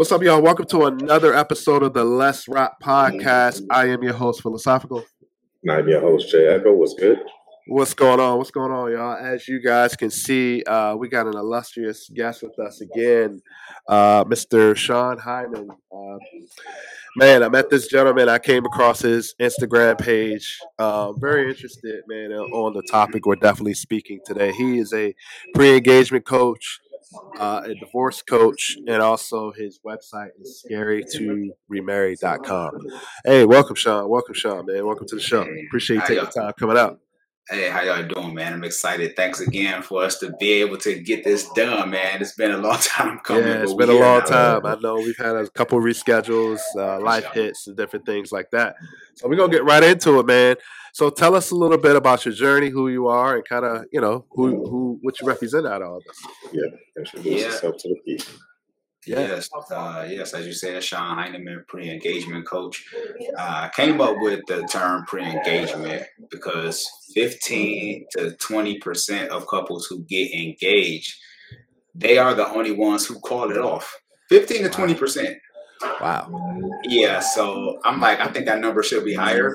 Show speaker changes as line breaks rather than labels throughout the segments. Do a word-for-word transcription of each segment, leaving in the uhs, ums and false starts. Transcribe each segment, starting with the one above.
What's up, y'all? Welcome to another episode of the Let's Rock Podcast. I am your host, Philosophical.
And I'm your host, Jay Echo. What's good?
What's going on? What's going on, y'all? As you guys can see, uh, we got an illustrious guest with us again, uh, Mister Sean Hyman. Uh, man, I met this gentleman. I came across his Instagram page. Uh, very interested, man, on the topic we're definitely speaking today. He is a pre-engagement coach, uh, a divorce coach, and also his website is scary to remarry dot com. Hey, welcome, Sean. Welcome, Sean, man. Welcome to the show.
Hey,
Appreciate you
how
taking
y'all?
the time coming out.
Hey, how y'all doing, man? I'm excited. Thanks again for us to be able to get this done, man. It's been a long time coming.
Yeah, it's
but
been
we
a
here
long
now.
time. I know we've had a couple reschedules, uh,
For
life
sure.
hits, and different things like that. So we're gonna get right into it, man. So tell us a little bit about your journey, who you are, and kind of you know who who what you represent out of all this.
Yeah, introduce
Yeah.
yourself to the people.
Yeah.
Yes, uh, yes, as you said, Sean Heineman, pre-engagement coach. Uh, I came up with the term pre-engagement because fifteen to twenty percent of couples who get engaged, they are the only ones who call it off. fifteen to twenty percent.
Wow.
Yeah, so I'm like, I think that number should be higher.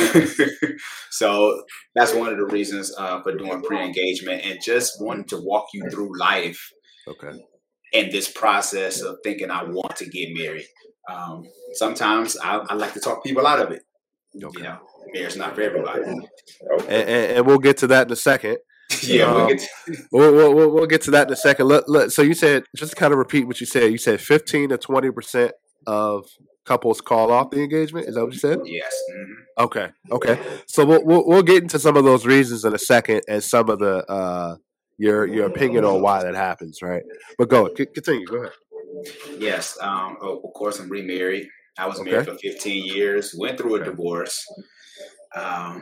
So that's one of the reasons uh, for doing pre-engagement and just wanting to walk you through life
Okay.
in this process of thinking I want to get married. Um, sometimes I, I like to talk people out of it.
Okay.
You know, marriage not for everybody.
Okay.
And, and, and we'll get to that in a second.
Yeah, we'll
Um,
get to,
We'll, we'll, we'll, we'll get to that in a second. Let, let, so you said, just to kind of repeat what you said, you said fifteen to twenty percent of couples call off the engagement. Is that what you said?
yes. mhm.
Okay. Okay. So we'll, we'll, we'll get into some of those reasons in a second and some of the, uh, your, your opinion on why that happens. Right. But go, c- continue. Go ahead.
Yes. Um, oh, of course, I'm remarried. I was
Okay.
married for fifteen years, went through a
Okay.
divorce. Um,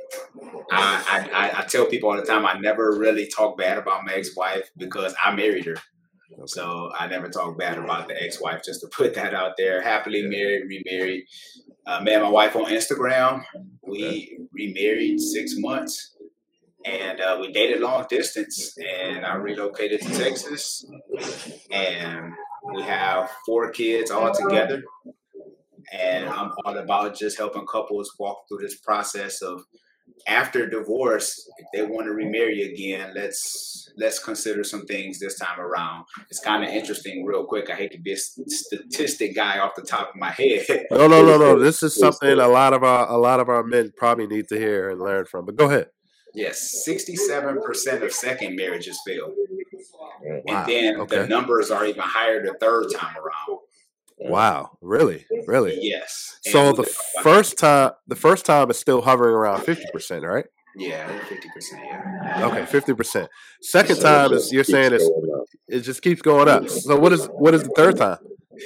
I, I, I tell people all the time I never really talk bad about my ex-wife because I married her.
Okay.
So I never talk bad about the ex-wife, just to put that out there. Happily
Yeah.
married, remarried. Uh, met my wife on Instagram.
Okay.
We remarried six months. And uh, we dated long distance. And I relocated to Texas. And we have four kids all together. And I'm all about just helping couples walk through this process of after divorce, if they want to remarry again, let's let's consider some things this time around. It's kind of interesting, real quick. I hate to be a statistic guy off the top of my head.
No, no, no,
Please
no.
do.
This is
Please
something
do.
a lot of our, a lot of our men probably need to hear and learn from, but go ahead.
Yes, sixty-seven percent of second marriages fail.
Mm.
Wow.
And then
Okay.
the numbers are even higher the third time around.
Wow. Really? Really?
Yes. And
So
we
the
could talk about that.
first time, the first time is still hovering around fifty percent, right?
Yeah, fifty percent, yeah.
Okay, fifty percent. Second
So it
time is
just
you're
keeps
saying it's
going up.
it just keeps going up. So what is what is the third time?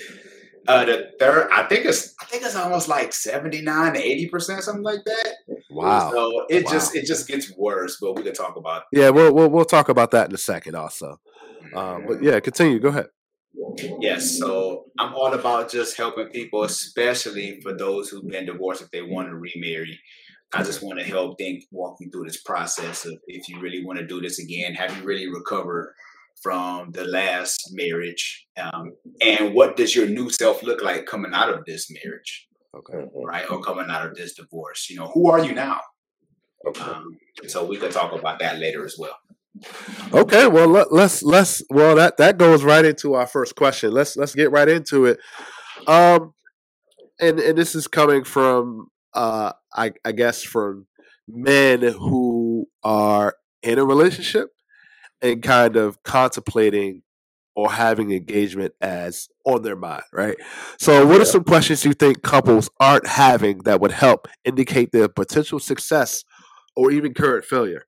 Uh, the third, I think it's, I think it's almost like seventy-nine to eighty percent, something like that.
Wow.
So it
Wow.
just, it just gets worse. But we could talk about.
Yeah, we'll we'll we'll talk about that in a second also. Um, but yeah, continue. Go ahead.
Yes, so I'm all about just helping people, especially for those who've been divorced if they want to remarry. I just want to help think, walk you through this process of if you really want to do this again, have you really recovered from the last marriage? Um, and what does your new self look like coming out of this marriage,
Okay.
Mhm.
right? Or coming out of this divorce? You know, who are you now?
Okay.
Um, so we could talk about that later as well.
Okay. Well, let, let's let's well that that goes right into our first question. Let's let's get right into it. Um, and and this is coming from uh, I I guess from men who are in a relationship and kind of contemplating or having engagement as on their mind, right? So, what are
Yeah.
some questions you think couples aren't having that would help indicate their potential success or even current failure?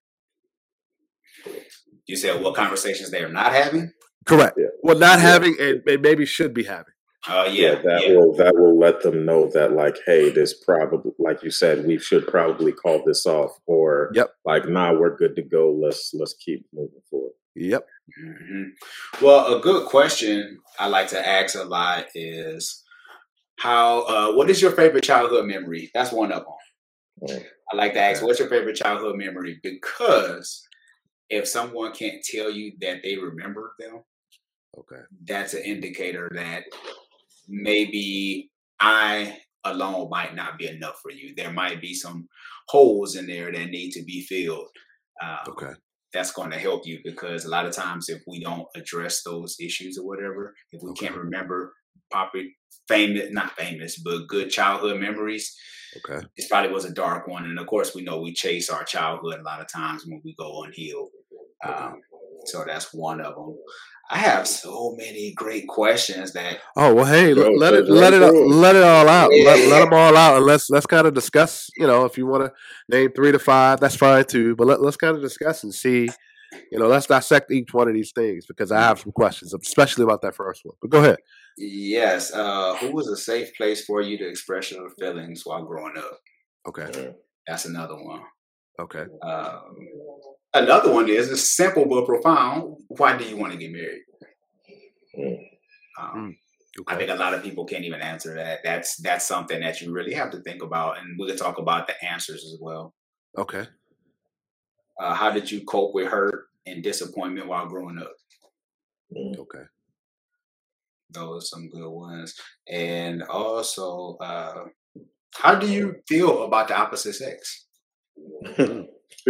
You said what conversations they are not having?
Correct.
Yeah.
Well, not
Yeah.
having and, and maybe should be having.
Uh,
Yeah,
yeah,
that
yeah.
will that will let them know that, like, hey, this probably, like you said, we should probably call this off, or
Yep.
like, nah, we're good to go. Let's let's keep moving forward.
Yep.
hmm Well, a good question I like to ask a lot is how. Uh, what is your favorite childhood memory? That's one of them.
Mm.
I like to ask,
Okay.
what's your favorite childhood memory? Because if someone can't tell you that they remember them,
Okay.
that's an indicator that maybe I alone might not be enough for you. There might be some holes in there that need to be filled. Um,
Okay.
that's going to help you because a lot of times if we don't address those issues or whatever, if we
Okay.
can't remember popular, famous, not famous, but good childhood memories,
Okay.
it probably was a dark one. And of course, we know we chase our childhood a lot of times when we go unhealed.
Okay.
Um, so that's one of them. I have so many great questions that.
Oh well, hey, let,
Yo,
let it
just
let
run
it
through 'em.
let it all out. Let let
Yeah.
them all out, and let's let's kind of discuss. You know, if you want to name three to five, that's fine too. But let, let's kind of discuss and see. You know, let's dissect each one of these things because I have some questions, especially about that first one. But go ahead.
Yes. Uh, who was a safe place for you to express your feelings while growing up?
Okay.
Mm,
That's another one.
Okay.
Um, another one is it's simple but profound. Why do you want to get married?
mm.
Um,
Mm,
I
okay.
think a lot of people can't even answer that. That's that's something that you really have to think about, and we can talk about the answers as well.
Okay.
Uh, how did you cope with hurt and disappointment while growing up?
Mm.
Okay.
Those are some good ones. And also, uh, how do you feel about the opposite sex?
Mm,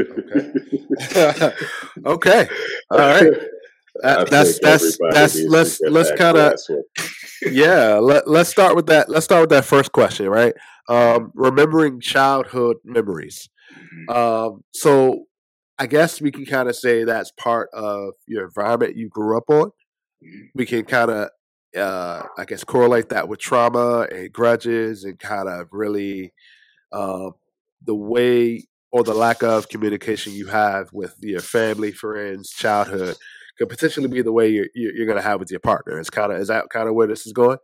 okay. Okay. All right.
I
That, that's
think
that's
everybody
that's
needs to
let's
get
let's
that
kind of
class with.
yeah. Let let's start with that. Let's start with that first question. Right.
Mhm,
Um, remembering childhood memories.
mhm,
Um, so I guess we can kind of say that's part of your environment you grew up on.
mhm.
We can kind of, uh, I guess, correlate that with trauma and grudges and kind of really uh, the way or the lack of communication you have with your family, friends, childhood could potentially be the way you're you're, you're going to have with your partner. It's kind of is that kind of where this is going?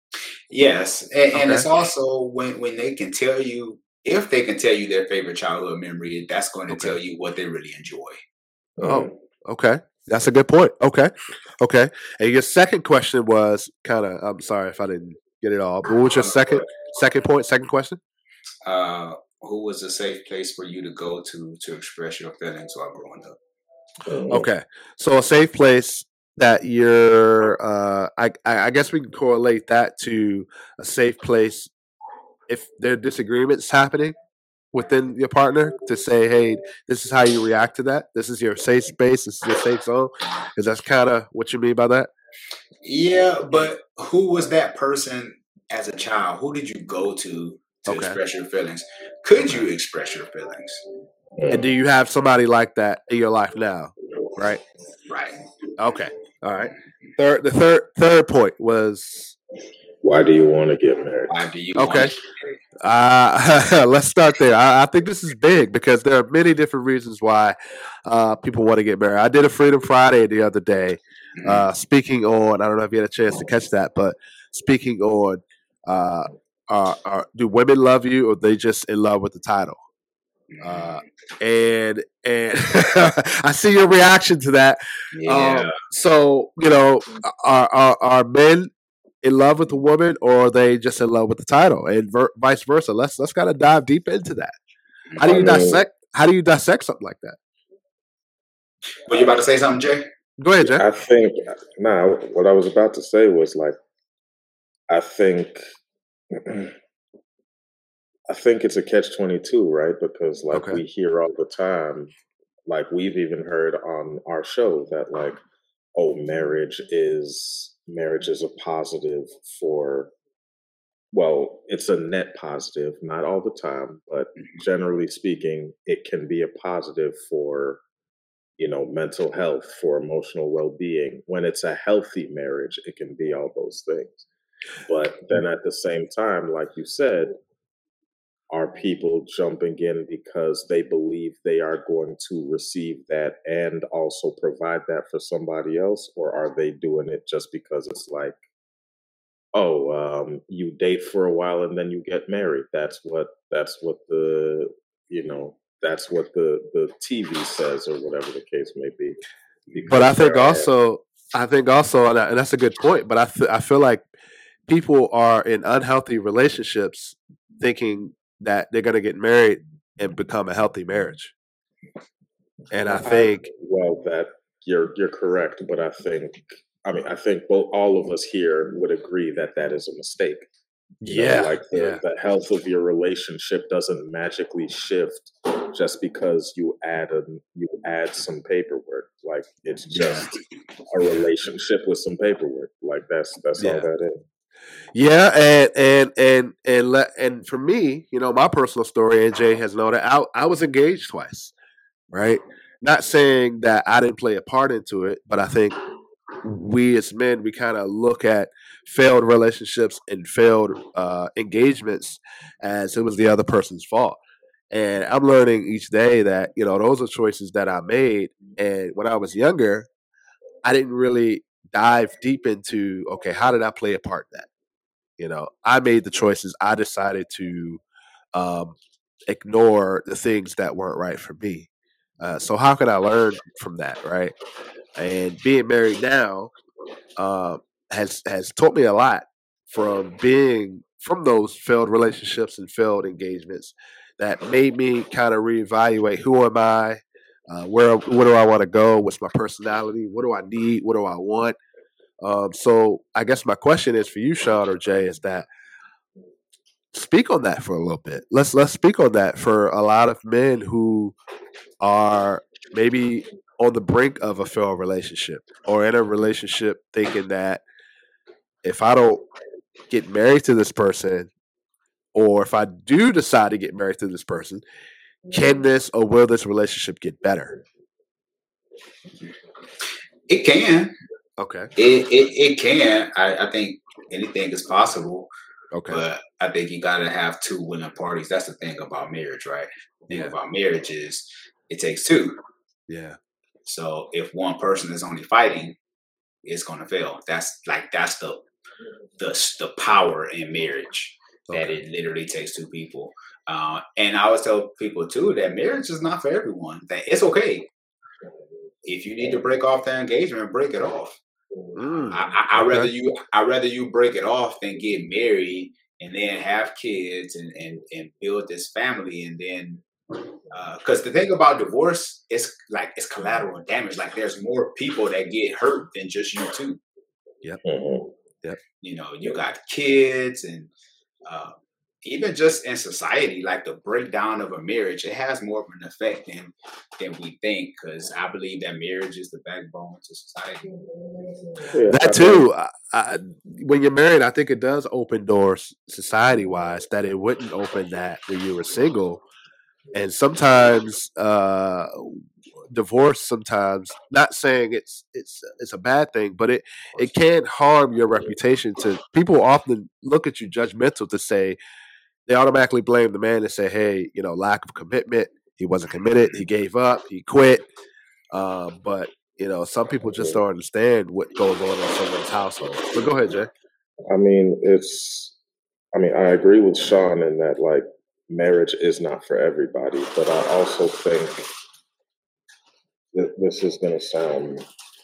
Yes, and, and
Okay.
it's also when when they can tell you if they can tell you their favorite childhood memory, that's going to
Okay.
tell you what they really enjoy.
Oh,
Mm.
okay. That's a good point. Okay. Okay. And your second question was kind of, I'm sorry if I didn't get it all, but what was your
Um,
second second point, second question?
uh, who was a safe place for you to go to to express your feelings while growing up?
Mm.
Okay. So a safe place that you're uh I I I guess we can correlate that to a safe place if there are disagreements happening within your partner to say, hey, this is how you react to that. This is your safe space. This is your safe zone. Is that kind of what you mean by that?
Yeah, but who was that person as a child? Who did you go to to
Okay.
express your feelings? Could
Okay.
you express your feelings?
And do
Mm.
you have somebody like that in your life now? Right.
Right.
Okay. All right. Third. The third third point was
Why do you want to get married?
Why do you want to
okay.
get married?
Uh, let's start there. I, I think this is big because there are many different reasons why uh, people want to get married. I did a Freedom Friday the other day,
Mhm,
uh, speaking on. I don't know if you had a chance to catch that, but speaking on, uh, are, are, do women love you or they just in love with the title? Uh,
mhm.
and and I see your reaction to that.
Yeah.
Um, so you know, are, are are men in love with the woman, or are they just in love with the title, and ver- vice versa? Let's let's kind of dive deep into that. How do
I
you
Mhm.
mean,
dissect? How do you dissect something like that?
Were you about to say something, Jay?
Go ahead, Jay.
I think, nah, what I was about to say was like, I think, I think it's a catch twenty-two, right? Because like
Okay.
we hear all the time, like we've even heard on our show that like, oh, marriage is marriage is a positive for, well, it's a net positive, not all the time, but generally speaking, it can be a positive for, you know, mental health, for emotional well-being. When it's a healthy marriage, it can be all those things. But then at the same time, like you said, are people jumping in because they believe they are going to receive that and also provide that for somebody else? Or are they doing it just because it's like, oh, um, you date for a while and then you get married? That's what that's what the you know that's what the the T V says, or whatever the case may be.
But I
Because there
think
are,
also, I think also, and that- and that's a good point. But I th- I feel like people are in unhealthy relationships, thinking that they're going to get married and become a healthy marriage. And I
I
think
well, that you're you're correct, but I think I mean, I think both all of us here would agree that that is a mistake. You know,
Yeah,
like
yeah,
the, the health of your relationship doesn't magically shift just because you add a you add some paperwork. Like it's
yeah,
just a
yeah,
relationship with some paperwork. Like that's that's all
yeah.
that is.
Yeah, and and and and let and for me, you know, my personal story, and Jay has known that I I was engaged twice, right? Not saying that I didn't play a part into it, but I think we as men we kind of look at failed relationships and failed uh, engagements as it was the other person's fault. And I'm learning each day that you know those are choices that I made. And when I was younger, I didn't really dive deep into okay, how did I play a part in that? You know, I made the choices. I decided to um, ignore the things that weren't right for me. Uh, so how can I learn from that, right? And being married now uh, has has taught me a lot from being from those failed relationships and failed engagements that made me kind of reevaluate who am I, uh, where where do I want to go, what's my personality, what do I need, what do I want. Um, so I guess my question is for you, Sean or Jay, is that speak on that for a little bit. Let's let's speak on that for a lot of men who are maybe on the brink of a failed relationship or in a relationship thinking that if I don't get married to this person or if I do decide to get married to this person, can this or will this relationship get better?
It can.
Okay.
It it, it can. I, I think anything is possible,
Okay.
but I think you gotta have two willing parties. That's the thing about marriage, right? The thing
Yeah.
about marriage is it takes two.
Yeah.
So if one person is only fighting, it's gonna fail. That's like that's the the the power in marriage that
Okay.
it literally takes two people. Uh, and I always tell people too that marriage is not for everyone. That it's okay if you need to break off the engagement, break it off.
Mm,
I, I, I rather
okay.
you I rather you break it off than get married and then have kids and and, and build this family and then because uh, the thing about divorce is like it's collateral damage. Like there's more people that get hurt than just you two.
Yep.
Mm-hmm.
Yep.
You know, you got kids and uh, even just in society, like the breakdown of a marriage, it has more of an effect than than we think. Because I believe that marriage is the backbone to society.
Yeah,
That
I mean,
too. I, I, when you're married, I think it does open doors society wise that it wouldn't open that when you were single. And sometimes uh, divorce. Sometimes, not saying it's it's it's a bad thing, but it it can harm your reputation. To people often look at you judgmental to say they automatically blame the man and say, hey, you know, lack of commitment. He wasn't committed. He gave up. He quit. Uh, but you know, some people just don't understand what goes on in someone's household. But go ahead, Jay.
I mean, it's. I mean, I agree with Sean in that like marriage is not for everybody, but I also think that this is going to sound.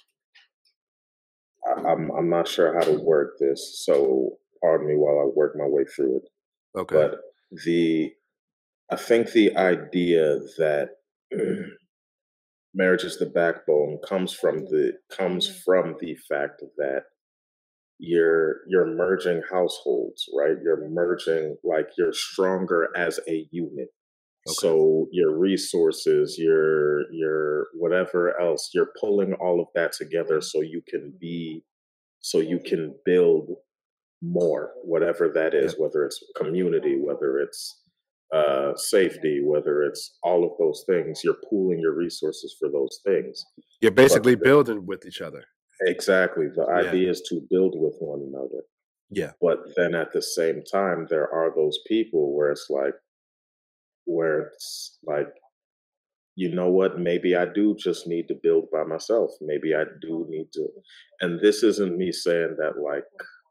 I, I'm I'm not sure how to word this, so pardon me while I work my way through it.
Okay.
But the I think the idea that marriage is the backbone comes from the comes from the fact that you're you're merging households, right? You're merging like you're stronger as a unit.
Okay.
So your resources, your your whatever else, you're pulling all of that together so you can be so you can build more, whatever that is,
Yep.
whether it's community, whether it's uh, safety, whether it's all of those things, you're pooling your resources for those things.
You're
But
basically
the,
building with each other.
exactly, the
Yeah.
idea is to build with one another.
Yeah.
But then at the same time, there are those people where it's like, where it's like, you know what, maybe I do just need to build by myself. Maybe I do need to. And this isn't me saying that, like,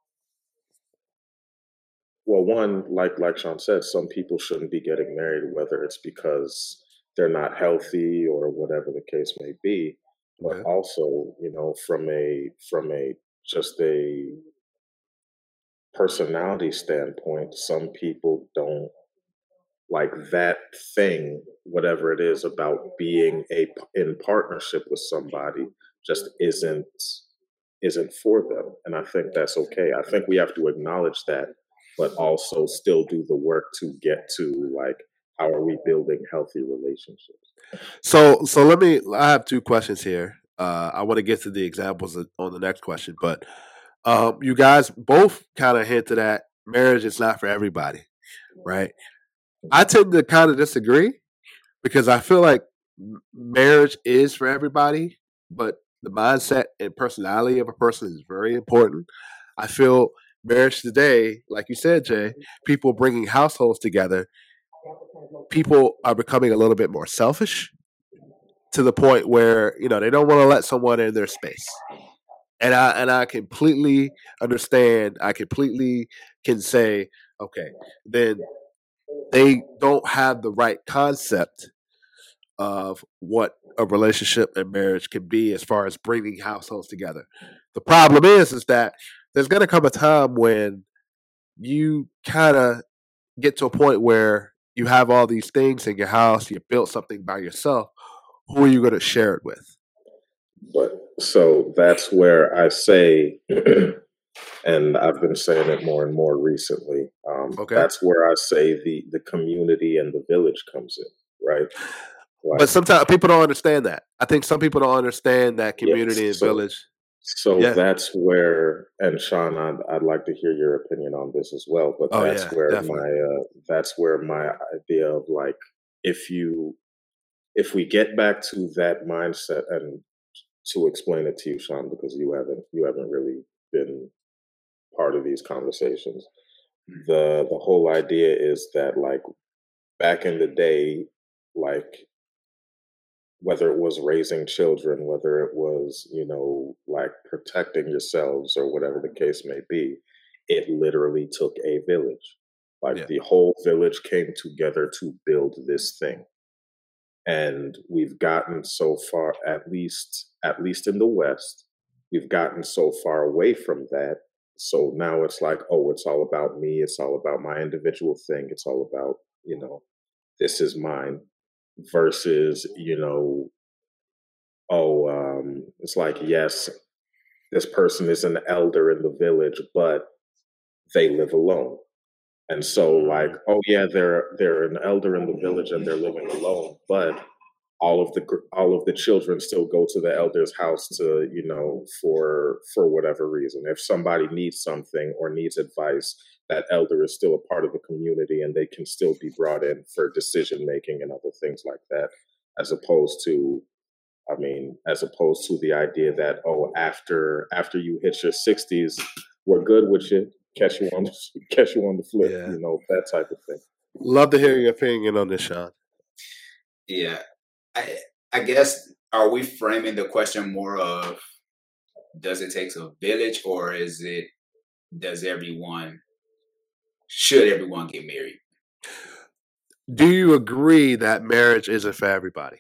well, one, like like Sean said, some people shouldn't be getting married, whether it's because they're not healthy or whatever the case may be. But
Okay.
also, you know, from a from a just a personality standpoint, some people don't like that thing, whatever it is about being a in partnership with somebody, just isn't isn't for them. And I think that's okay. I think we have to acknowledge that, but also still do the work to get to like, how are we building healthy relationships?
So, so let me. I have two questions here. Uh, I want to get to the examples on the next question, but um, you guys both kind of hinted at marriage is not for everybody, right? I tend to kind of disagree because I feel like marriage is for everybody, but the mindset and personality of a person is very important. I feel marriage today, like you said, Jay, people bringing households together, people are becoming a little bit more selfish to the point where, you know, they don't want to let someone in their space. And I and I completely understand. I completely can say, okay, then they don't have the right concept of what a relationship and marriage can be as far as bringing households together. The problem is, is that there's going to come a time when you kind of get to a point where you have all these things in your house, you built something by yourself. Who are you going to share it with?
But so that's where I say, and I've been saying it more and more recently. Um,
Okay.
That's where I say the the community and the village comes in, right?
But
Like,
sometimes people don't understand that. I think some people don't understand that
yes.
community and
So
village.
so
Yeah.
that's where, and Sean, I'd, I'd like to hear your opinion on this as well. But
Oh
that's
yeah,
where
definitely.
my uh, that's where my idea of like, if you if we get back to that mindset, and to explain it to you, Sean, because you haven't you haven't really been part of these conversations. The the whole idea is that like back in the day, like whether it was raising children, whether it was, you know, like protecting yourselves or whatever the case may be, it literally took a village. Like
Yeah.
the whole village came together to build this thing. And we've gotten so far, at least at least in the West, we've gotten so far away from that. So now it's like, oh, it's all about me. It's all about my individual thing. It's all about, you know, this is mine. Versus, you know, oh, um, it's like, yes, this person is an elder in the village, but they live alone. And so, like,
Mm.
oh yeah, they're they're an elder in the village and they're living alone, but all of the gr- all of the children still go to the elder's house to, you know, for for whatever reason. If somebody needs something or needs advice, that elder is still a part of the community and they can still be brought in for decision making and other things like that, as opposed to, I mean, as opposed to the idea that, oh, after after you hit your sixties, we're good with you. Catch you on the, catch you on the flip,
Yeah.
you know, that type of thing.
Love to hear your opinion on this, Sean.
Yeah, I I guess, are we framing the question more of, does it take a village, or is it, does everyone should everyone get married?
Do you agree that marriage isn't for everybody?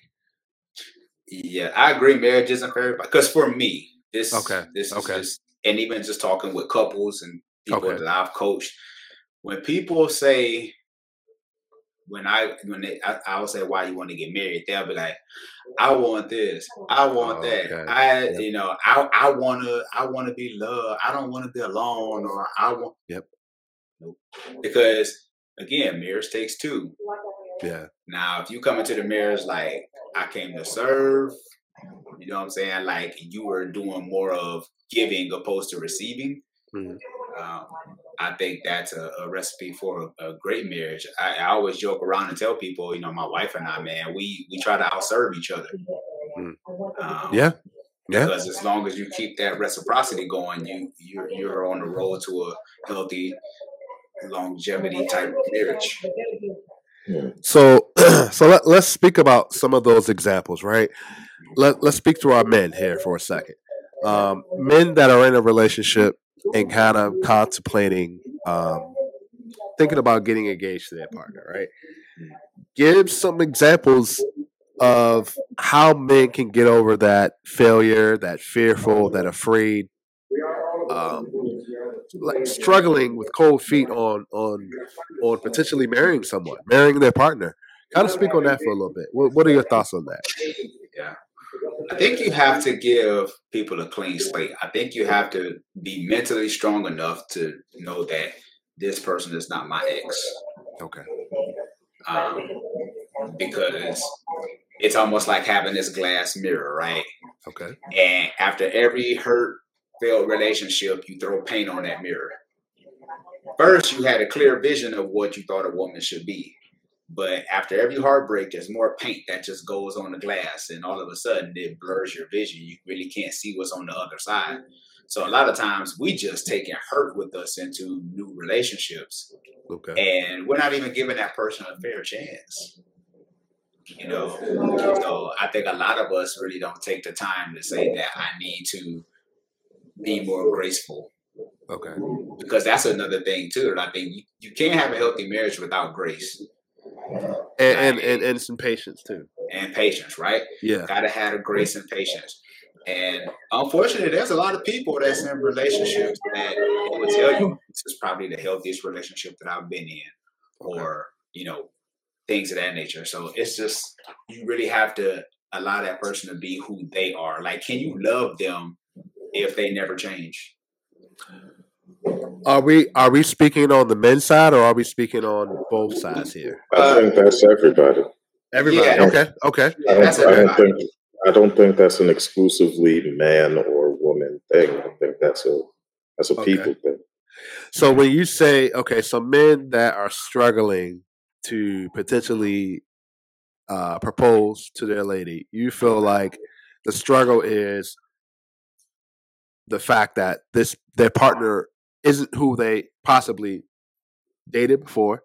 Yeah, I agree. Marriage isn't for everybody. Because for me, this
Okay.
this is
Okay.
just, and even just talking with couples and people
Okay.
that I've coached, when people say, when I when they I, I will say, why you want to get married, they'll be like, I want this, I want that,
Okay.
I
Yep.
you know, I I wanna I wanna be loved, I don't want to be alone, or I want.
Yep.
Nope. Because again, marriage takes two.
Yeah.
Now, if you come into the marriage like, I came to serve, you know what I'm saying? Like you were doing more of giving opposed to receiving.
Mhm.
Um, I think that's a, a recipe for a, a great marriage. I, I always joke around and tell people, you know, my wife and I, man, we we try to outserve each other.
Mm.
Um,
Yeah. Yeah.
Because as long as you keep that reciprocity going, you you're you're on the road to a healthy longevity type marriage.
Hmm.
So, so let, let's speak about some of those examples, right? Let Let's speak to our men here for a second. Um, men that are in a relationship and kind of contemplating, um, thinking about getting engaged to their partner, right? Give some examples of how men can get over that failure, that fearful, that afraid, um, like struggling with cold feet on on on potentially marrying someone, marrying their partner. Kind of speak on that for a little bit. What, what are your thoughts on that?
Yeah. I think you have to give people a clean slate. I think you have to be mentally strong enough to know that this person is not my ex.
Okay.
Um, because it's almost like having this glass mirror, right?
Okay.
And after every hurt, failed relationship, you throw paint on that mirror. First, you had a clear vision of what you thought a woman should be. But after every heartbreak, there's more paint that just goes on the glass. And all of a sudden, it blurs your vision. You really can't see what's on the other side. So a lot of times, we just taking hurt with us into new relationships.
Okay.
And we're not even giving that person a fair chance. You know, so I think a lot of us really don't take the time to say that I need to be more graceful.
Okay.
Because that's another thing too. And I think you, you can't have a healthy marriage without grace.
And, and, and, and some patience too.
And patience, right?
Yeah.
Gotta have a grace and patience. And unfortunately, there's a lot of people that's in relationships that will tell you this is probably the healthiest relationship that I've been in.
Okay.
Or, you know, things of that nature. So it's just, you really have to allow that person to be who they are. Like, can you love them if they never change?
Are we are we speaking on the men's side or are we speaking on both sides here?
I
Uh,
think that's everybody.
Everybody.
Yeah.
Okay. Okay.
I
Yeah, that's
don't, I don't
everybody.
think I don't think that's an exclusively man or woman thing. I think that's a that's a
Okay.
people thing.
So when you say, okay, so men that are struggling to potentially uh, propose to their lady, you feel like the struggle is the fact that this their partner isn't who they possibly dated before.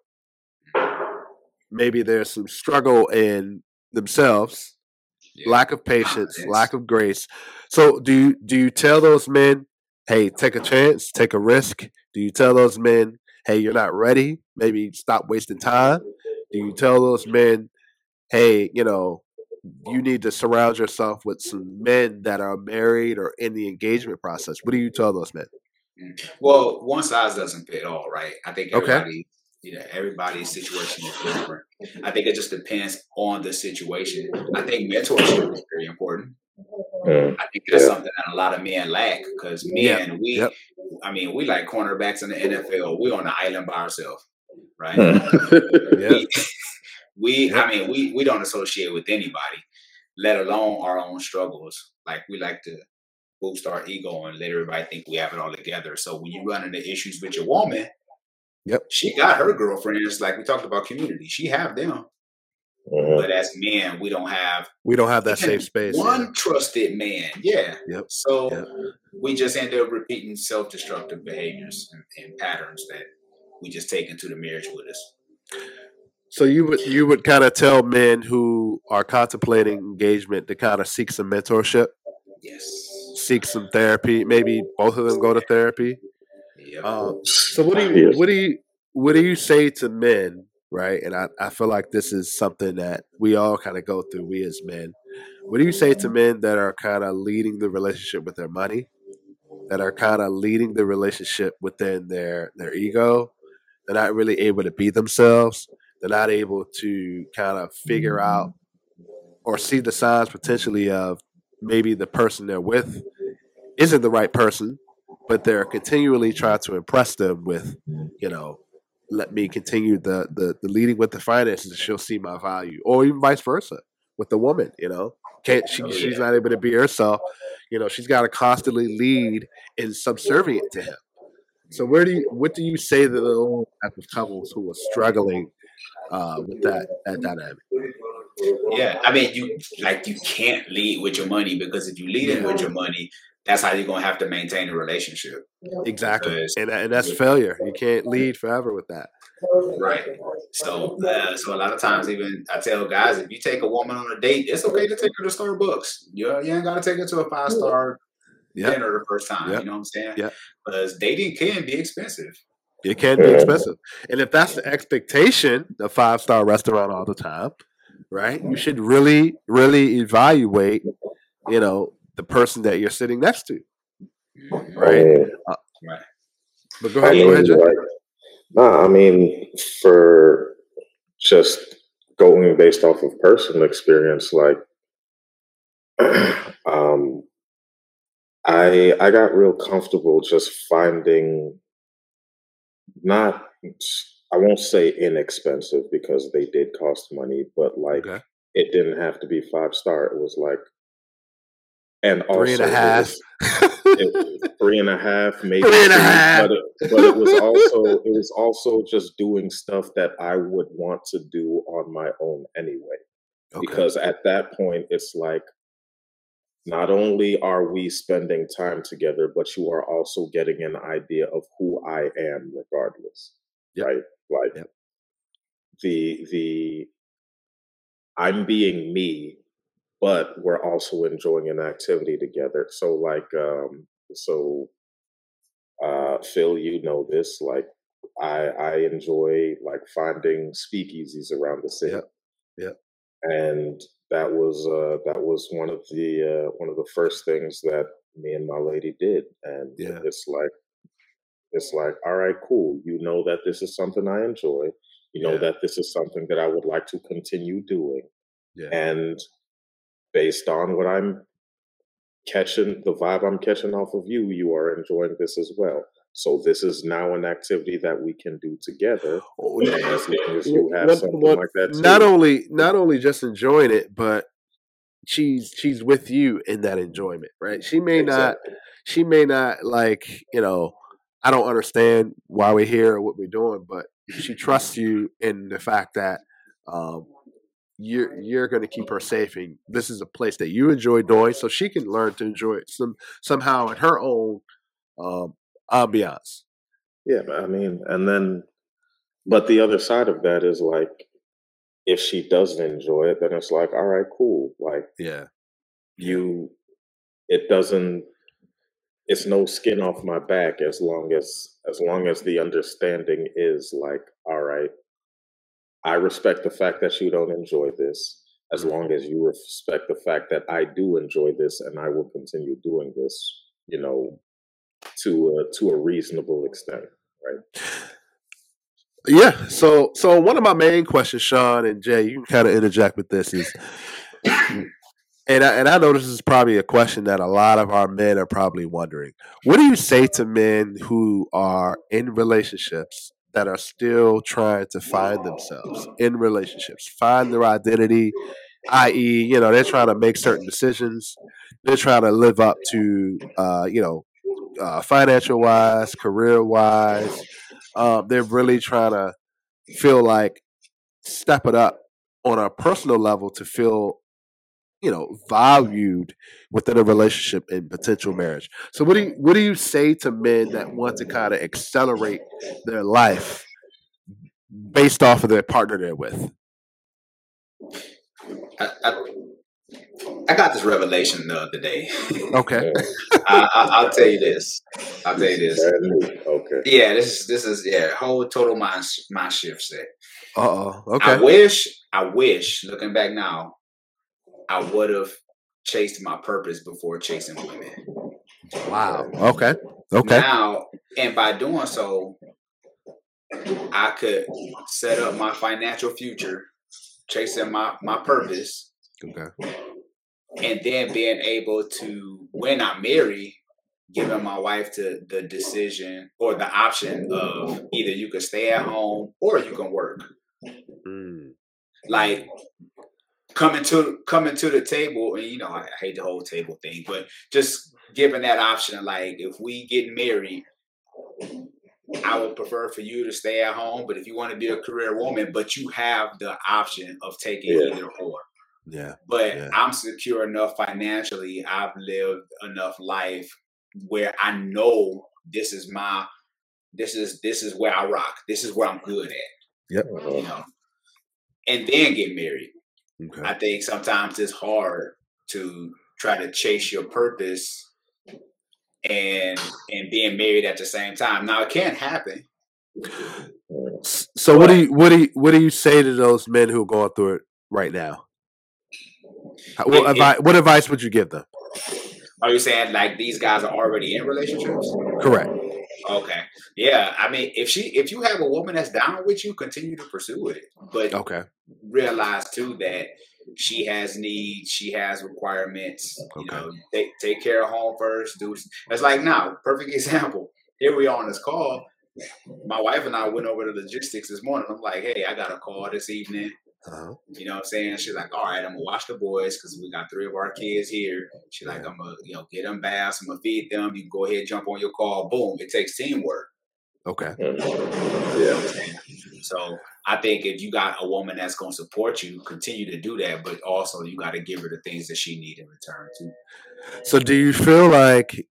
Maybe there's some struggle in themselves,
Yeah.
lack of patience,
Confidence.
lack of grace. So do you do you tell those men, hey, take a chance, take a risk? Do you tell those men, hey, you're not ready, maybe stop wasting time? Do you tell those men, hey, you know, you need to surround yourself with some men that are married or in the engagement process? What do you tell those men?
Mm. Well, one size doesn't fit all, right? I think
Okay.
everybody, you know, everybody's situation is different. I think it just depends on the situation. I think mentorship is very important.
Mm,
I think that's
yeah.
something that a lot of men lack because
Yep.
men, we,
Yep.
I mean, we like cornerbacks in the N F L. We're on the island by ourselves, right?
Mm.
Yep.
We, we, I
Yep.
mean, we we don't associate with anybody, let alone our own struggles. Like we like to boost our ego and let everybody think we have it all together. So when you run into issues with your woman,
Yep.
she got her girlfriends, like we talked about community. She have them,
Mhm.
but as men, we don't have
We don't have that safe
even
space.
one
Yeah.
trusted man. Yeah.
Yep.
So
Yep.
we just end up repeating self-destructive behaviors and, and patterns that we just take into the marriage with us.
So you would you would kind of tell men who are contemplating engagement to kind of seek some mentorship,
Yes.
seek some therapy. Maybe both of them go to therapy.
Yep.
Um, so what do you
Yes.
what do you what do you say to men, right? And I, I feel like this is something that we all kind of go through, we as men. What do you say to men that are kind of leading the relationship with their money, that are kind of leading the relationship within their their ego? They're not really able to be themselves. They're not able to kind of figure out or see the signs potentially of maybe the person they're with isn't the right person, but they're continually trying to impress them with, you know, let me continue the the, the leading with the finances and she'll see my value. Or even vice versa with the woman, you know. Can't she
Oh,
she's
yeah.
not able to be herself. You know, she's gotta constantly lead and subservient to him. So where do you what do you say to those type of couples who are struggling uh, with that that dynamic?
Yeah. I mean, you like you can't lead with your money because if you lead in
Yeah,
with your money, that's how you're gonna have to maintain a relationship.
exactly.
Because
And and that's failure. You can't lead forever with that.
right. So uh, so a lot of times even I tell guys if you take a woman on a date, it's okay to take her to Starbucks. You, you ain't gotta take her to a five star
Yep.
dinner the first time.
Yep.
You know what I'm saying?
Yep.
Because dating can be expensive.
It can be
Mhm.
expensive. And if that's the expectation, the five star restaurant all the time, right? You should really, really evaluate, you know, the person that you're sitting next to,
Mhm.
I
right?
mean,
Uh,
Right.
but go
I
ahead, go
mean,
ahead, Jay.
like, nah, I mean, for just going based off of personal experience, like, Um, I I got real comfortable just finding not I won't say inexpensive because they did cost money, but like
Okay.
it didn't have to be five star. It was like, and
Three and a
also it
half.
was it, three and a half, maybe
Three and a
two,
half.
but it, but it was also it was also just doing stuff that I would want to do on my own anyway.
Okay.
Because at that point, it's like not only are we spending time together, but you are also getting an idea of who I am, regardless,
Yep.
right? Like
Yep.
the the I'm being me, but we're also enjoying an activity together. So like um so uh Phil, you know this, like I I enjoy like finding speakeasies around the city.
Yep. Yep.
And that was uh that was one of the uh one of the first things that me and my lady did. And
Yeah.
it's like it's like, all right, cool. You know that this is something I enjoy. You know
Yeah.
that this is something that I would like to continue doing.
Yeah.
And based on what I'm catching, the vibe I'm catching off of you, you are enjoying this as well. So this is now an activity that we can do together.
Oh,
And as long as you have
What,
something
what,
like that
not
too.
only not only just enjoying it, but she's she's with you in that enjoyment, right? She may not
Exactly.
she may not like, you know, I don't understand why we're here or what we're doing, but she trusts you in the fact that um, you're you're going to keep her safe, and this is a place that you enjoy doing, so she can learn to enjoy it some somehow in her own um, ambiance.
Yeah, I mean, and then, but the other side of that is like, if she doesn't enjoy it, then it's like, all right, cool. Like
Yeah, yeah,
you, it doesn't, it's no skin off my back as long as, as long as the understanding is like, all right, I respect the fact that you don't enjoy this, as
mhm.
long as you respect the fact that I do enjoy this and I will continue doing this, you know, to a, to a reasonable extent, right?
Yeah. So, so one of my main questions, Sean and Jay, you can kind of interject with this is, and I, and I know this is probably a question that a lot of our men are probably wondering. What do you say to men who are in relationships that are still trying to find themselves in relationships, find their identity, i e, you know, they're trying to make certain decisions, they're trying to live up to, uh, you know, uh, financial wise, career wise, um, they're really trying to feel like step it up on a personal level to feel, you know, valued within a relationship and potential marriage. So what do you what do you say to men that want to kind of accelerate their life based off of their partner they're with?
I, I, I got this revelation the other day.
Okay.
I, I, I'll tell you this. I'll tell you this.
Brand new. Okay.
Yeah, this is this is yeah, whole total mind mind shift set.
Uh oh.
I
Okay.
wish, I wish, looking back now, I would have chased my purpose before chasing women.
Wow. Okay. Okay.
Now, and by doing so, I could set up my financial future, chasing my, my purpose,
Okay.
and then being able to, when I marry, giving my wife to the decision or the option of either you can stay at home or you can work.
Mm.
Like coming to coming to the table, and you know, I hate the whole table thing, but just giving that option, like if we get married, I would prefer for you to stay at home, but if you want to be a career woman, but you have the option of taking
Yeah.
either or.
Yeah.
But
Yeah.
I'm secure enough financially. I've lived enough life where I know this is my, this is this is where I rock. This is where I'm good at.
Yep.
You know, and then get married.
Okay.
I think sometimes it's hard to try to chase your purpose and and being married at the same time. Now it can happen.
So what do you what do you what do you say to those men who are going through it right now? What,
If-
advi- what advice would you give them?
Are you saying like these guys are already in relationships?
Correct.
Okay. Yeah. I mean, if she, if you have a woman that's down with you, continue to pursue it. But
Okay.
realize too that she has needs, she has requirements. You
Okay.
know, take take care of home first. Do it's like now, perfect example. Here we are on this call. My wife and I went over the logistics this morning. I'm like, hey, I got a call this evening.
Uh-huh.
You know what I'm saying? She's like, all right, I'm gonna watch the boys because we got three of our kids here. She's like, I'm gonna, you know, get them baths, I'm gonna feed them. You can go ahead, jump on your call. Boom. It takes teamwork.
Okay.
Mm-hmm. Yeah.
So I think if you got a woman that's gonna support you, continue to do that, but also you got to give her the things that she needs in return too.
So do you feel like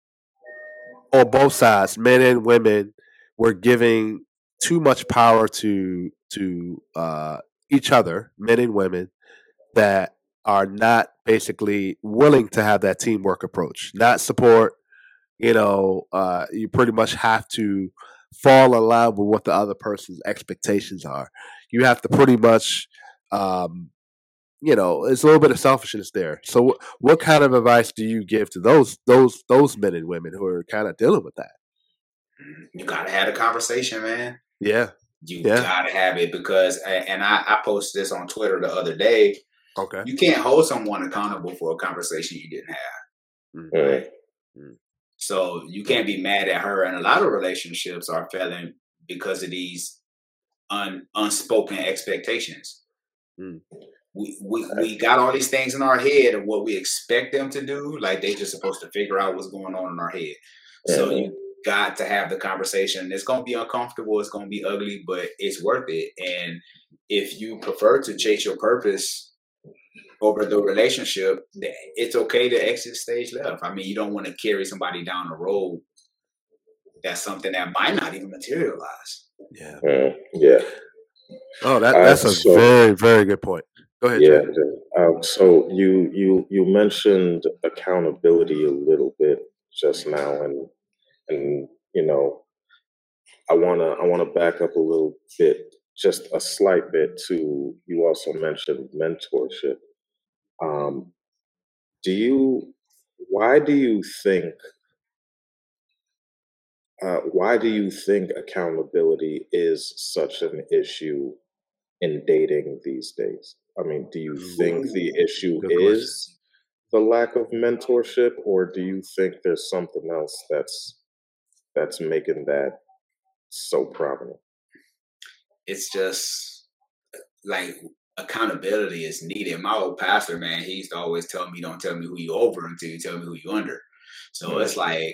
on both sides, men and women, were giving too much power to to uh, each other, men and women, that are not basically willing to have that teamwork approach, not support? You know, uh, you pretty much have to fall in line with what the other person's expectations are. You have to pretty much, um, you know, it's a little bit of selfishness there. So, wh- what kind of advice do you give to those those those men and women who are kind of dealing with that?
You gotta have a conversation, man.
Yeah,
You
yeah,
gotta have it because, and I, I posted this on Twitter the other day.
okay.
You can't hold someone accountable for a conversation you didn't have.
Mm,
Mm.
Right?
mm,
So you can't be mad at her. And a lot of relationships are failing because of these un, unspoken expectations.
mm.
We, we we got all these things in our head of what we expect them to do. Like they just supposed to figure out what's going on in our head. So
Mhm.
you got to have the conversation. It's going to be uncomfortable. It's going to be ugly, but it's worth it. And if you prefer to chase your purpose over the relationship, th- it's okay to exit stage left. I mean, you don't want to carry somebody down the road. That's something that might not even materialize.
Yeah.
Mm. Yeah.
Oh, that
Uh,
that's a
so
very very good point. Go ahead,
yeah.
Jay.
the- Um, so you you you mentioned accountability a little bit just now, and and you know I wanna I wanna back up a little bit, just a slight bit. To you also mentioned mentorship. Um, do you? Why do you think? Uh, why do you think accountability is such an issue in dating these days? I mean, do you think the
Ooh,
issue
good question.
is the lack of mentorship, or do you think there's something else that's that's making that so prominent?
It's just like accountability is needed. My old pastor, man, he used to always tell me, "Don't tell me who you over until you tell me who you under." So it's
Mm.
like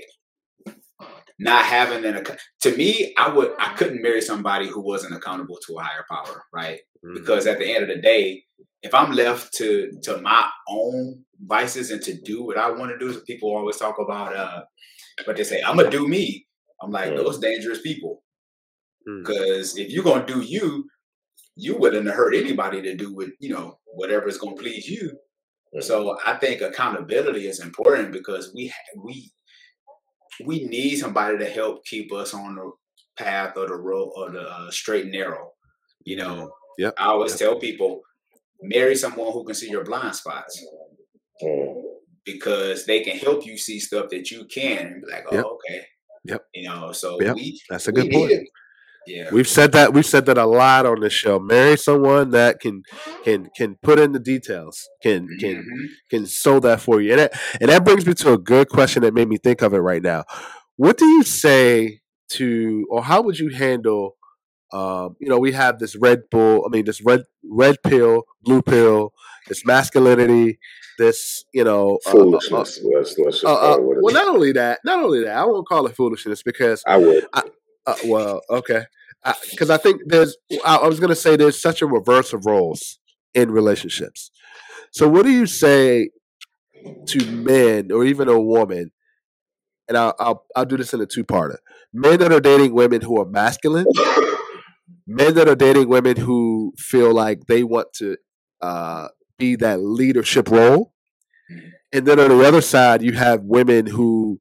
not having an account. To me, I would I couldn't marry somebody who wasn't accountable to a higher power, right?
Mm,
Because at the end of the day, if I'm left to to my own vices and to do what I want to do, so people always talk about uh but they say I'm gonna do me. I'm like,
Mm.
those dangerous people.
mm.
Because if you're gonna do you, you wouldn't hurt anybody to do what you know, whatever is gonna please you.
Mm.
So I think accountability is important because we ha- we we need somebody to help keep us on the path or the road or the uh, straight and narrow. You
Mm.
know,
Yep.
I always
Yep.
tell people, marry someone who can see your blind spots
Mm.
because they can help you see stuff that you can and be like,
Yep.
oh, okay.
Yep.
You know, so
Yep.
we
That's a
we
good
need
point.
it. Yeah.
We've said that we've said that a lot on this show. Marry someone that can can can put in the details, can can
Mhm.
can sew that for you. And that, and that brings me to a good question that made me think of it right now. What do you say to, or how would you handle? Um, you know, we have this Red Bull. I mean, this red red pill, blue pill, this masculinity, this you know, uh, uh, uh,
Foolishness. Let's let's
uh,
just
uh,
call it what
well,
it
not
is.
only that, not only that, I won't call it foolishness because
I would.
I, uh, well, okay, because I, I think there's. I, I was going to say there's such a reverse of roles in relationships. So, what do you say to men or even a woman? And I'll I'll, I'll do this in a two parter. Men that are dating women who are masculine, men that are dating women who feel like they want to uh, be that leadership role,
Mhm.
and then on the other side, you have women who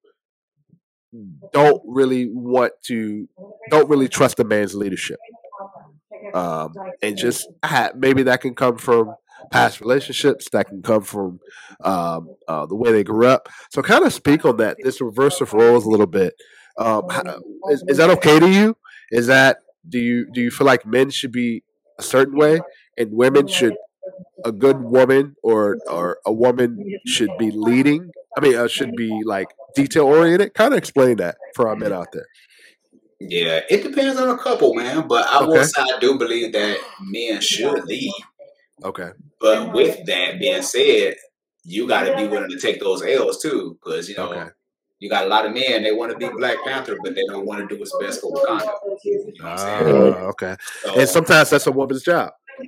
don't really want to, don't really trust a man's leadership, um, and just ha- maybe that can come from past relationships, that can come from um, uh, the way they grew up. So, kind of speak on that, this reverse of roles a little bit. Um, how, is, is that okay to you? Is that do you do you feel like men should be a certain way and women should a good woman or or a woman should be leading? I mean, uh, should be like detail oriented. Kind of explain that for our men out there.
Yeah, it depends on a couple, man. But I will
Okay.
say I do believe that men should lead.
Okay.
But with that being said, you got to be willing to take those L's too, because you know
Okay.
you got a lot of men, they want to be Black Panther, but they don't want to do what's best for Wakanda. You know what I'm saying?
Ah, okay.
So,
And sometimes that's a woman's job.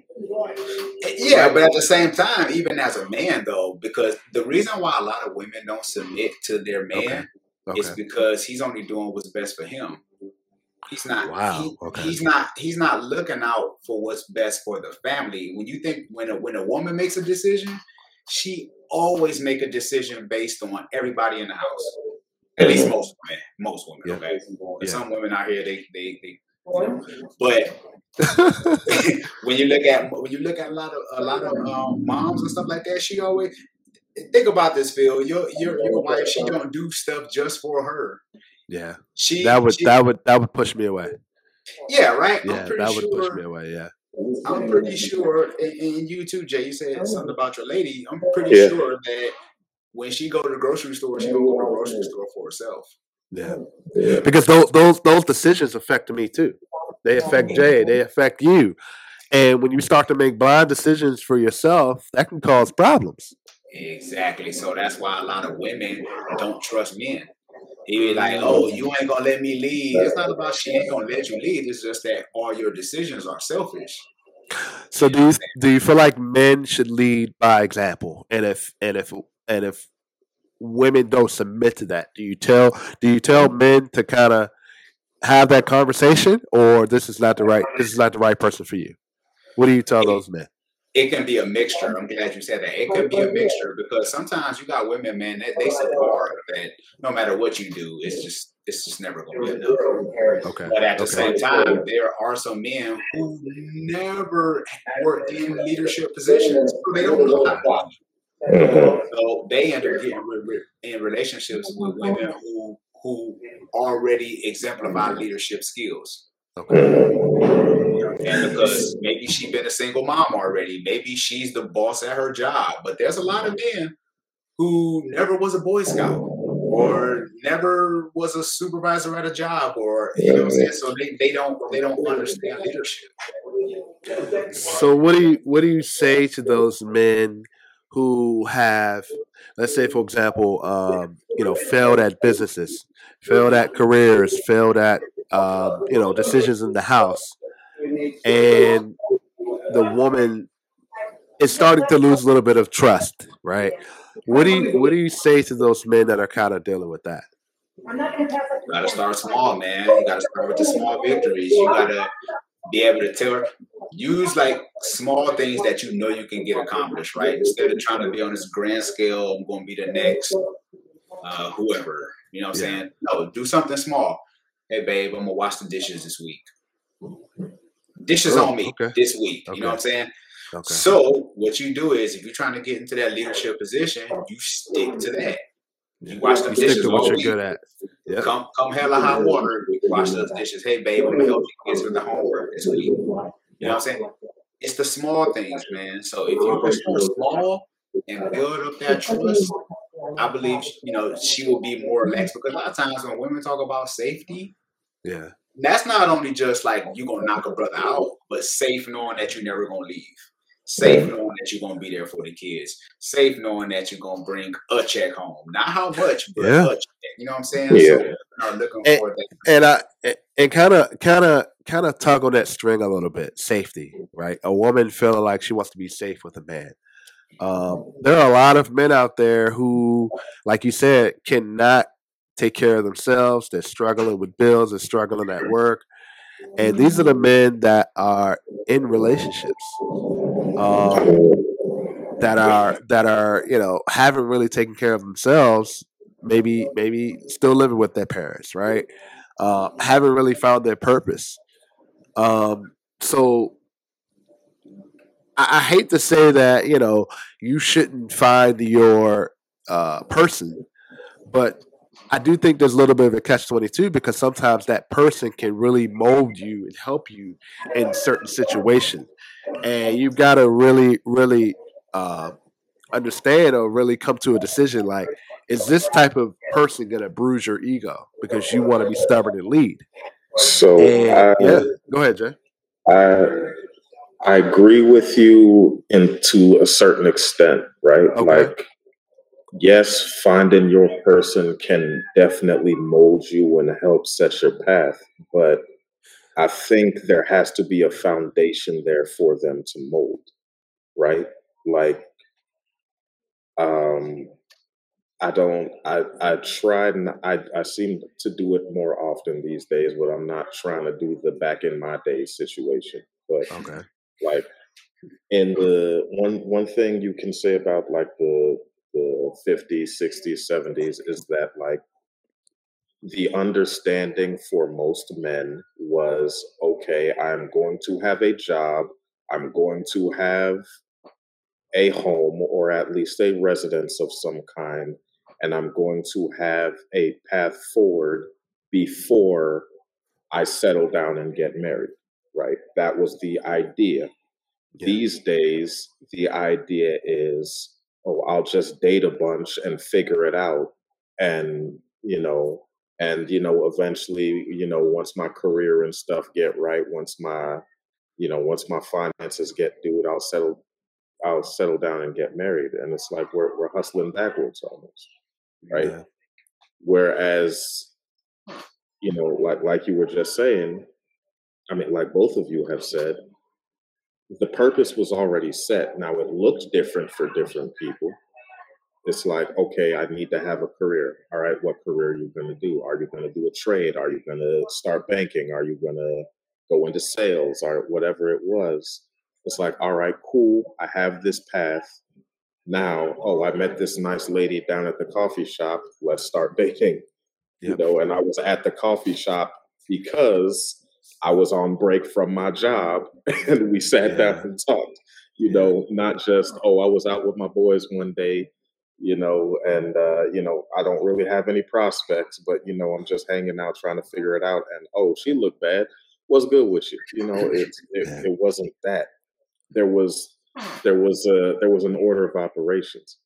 yeah, but at the same time, even as a man though, because the reason why a lot of women don't submit to their man
Okay.
is
Okay.
because he's only doing what's best for him. He's not.
Wow.
He,
Okay.
He's not. He's not looking out for what's best for the family. When you think when a when a woman makes a decision, she always make a decision based on everybody in the house. At least most women. Most women.
Yeah.
Okay.
Yeah.
Some women out here, they they they. You know, but when you look at when you look at a lot of a lot of um, moms and stuff like that, she always think about this, Phil. Your your your wife, she don't do stuff just for her.
Yeah.
She
That would
she,
that would that would push me away.
yeah, right. I'm
Yeah,
pretty
that would push
sure.
me away. Yeah.
I'm pretty sure, and, and you too, Jay. You said something about your lady. I'm pretty
Yeah.
sure that when she go to the grocery store, she gonna go to the grocery store for herself.
Yeah.
Yeah.
Because those those those decisions affect me too. They affect Jay. They affect you. And when you start to make blind decisions for yourself, that can cause problems.
Exactly. So that's why a lot of women don't trust men. He be like, "Oh, you ain't gonna let me lead." It's not about she ain't gonna let you lead. It's just that all your decisions are selfish.
So
You
do
know
you
what I'm
do you feel like men should lead by example? And if and if and if women don't submit to that, do you tell do you tell men to kind of have that conversation, or this is not the right this is not the right person for you? What do you tell
saying?
those men?
It, it can be a mixture. I'm glad you said that. It can be a mixture because sometimes you got women, man, that they so hard that no matter what you do, it's just it's just never gonna be enough.
Okay.
But at the
Okay.
same time, there are some men who never worked in leadership positions, so they don't know how to lead.
Mhm.
So they end up getting re- re- in relationships with women who who already exemplify leadership skills.
Okay.
Mhm.
And because maybe she's been a single mom already, maybe she's the boss at her job. But there's a lot of men who never was a Boy Scout or never was a supervisor at a job, or you know what I'm saying. So they, they don't they don't understand leadership.
So what do you what do you say to those men who have, let's say for example, um, you know, failed at businesses, failed at careers, failed at um, you know, decisions in the house, and the woman is starting to lose a little bit of trust, right? What do you what do you say to those men that are kind of dealing with that?
You gotta start small, man. You gotta start with the small victories. You gotta be able to tell her, use like small things that you know you can get accomplished, right? Instead of trying to be on this grand scale, I'm gonna be the next uh, whoever. You know what I'm
Yeah.
saying? No, do something small. Hey babe, I'm gonna wash the dishes this week. Dishes
Oh,
on me
okay.
this week. You know what
Okay.
I'm saying?
Okay.
So what you do is if you're trying to get into that leadership position, you stick to that. You
Yeah.
wash them
You stick
dishes
to what
all
you're
week.
good at. Yep.
Come come hell or high water, wash those dishes. Hey babe, I'm gonna help you get through the homework this week. You know what I'm saying? It's the small things, man. So if you can start small and build up that trust, I believe you know she will be more relaxed. Because a lot of times when women talk about safety,
Yeah.
that's not only just like you gonna knock a brother out, but safe knowing that you're never gonna leave. Safe knowing that you're gonna be there for the kids. Safe knowing that you're gonna bring a check home. Not how much, but
Yeah.
a check. You know what I'm saying? So
Yeah.
women are looking
And
for that.
and I and kind of kind of kind of tug on that string a little bit. Safety, right? A woman feeling like she wants to be safe with a man. Um, there are a lot of men out there who, like you said, cannot take care of themselves. They're struggling with bills. They're struggling at work, and these are the men that are in relationships. Um, that are that are you know haven't really taken care of themselves. Maybe maybe still living with their parents, right? Uh, haven't really found their purpose. Um, so I, I hate to say that you know you shouldn't find your uh, person, but I do think there's a little bit of a catch twenty two because sometimes that person can really mold you and help you in certain situations. and you've got to really, really uh, understand or really come to a decision. Like, is this type of person going to bruise your ego because you want to be stubborn and lead?
So
And
I,
yeah, go ahead, Jay.
I, I agree with you in to a certain extent, right?
Okay.
Like, yes, finding your person can definitely mold you and help set your path, but I think there has to be a foundation there for them to mold, right? Like, um, I don't. I I tried, and I I seem to do it more often these days, but I'm not trying to do the back in my days situation. But
Okay.
like in the one one thing you can say about like the the fifties, sixties, seventies is that like the understanding for most men was okay, I'm going to have a job, I'm going to have a home or at least a residence of some kind, and I'm going to have a path forward before I settle down and get married, right? That was the idea.
Yeah.
These days, the idea is, oh, I'll just date a bunch and figure it out. And, you know, and, you know, eventually, you know, once my career and stuff get right, once my, you know, once my finances get due, I'll settle, I'll settle down and get married. And it's like we're, we're hustling backwards almost, right?
Yeah.
Whereas, you know, like, like you were just saying, I mean, like both of you have said, the purpose was already set. Now it looked different for different people. It's like, okay, I need to have a career. All right, what career are you going to do? Are you going to do a trade? Are you going to start banking? Are you going to go into sales or whatever it was? It's like, all right, cool. I have this path. Now, oh, I met this nice lady down at the coffee shop. Let's start dating.
Yep.
You know, and I was at the coffee shop because I was on break from my job and we sat
Yeah.
down and talked, you
Yeah.
know, not just, oh, I was out with my boys one day, you know, and, uh, you know, I don't really have any prospects, but, you know, I'm just hanging out trying to figure it out. And, oh, she looked bad. What's good with you? You know, it, it,
Yeah.
it wasn't that. There was, there was a, there was an order of operations.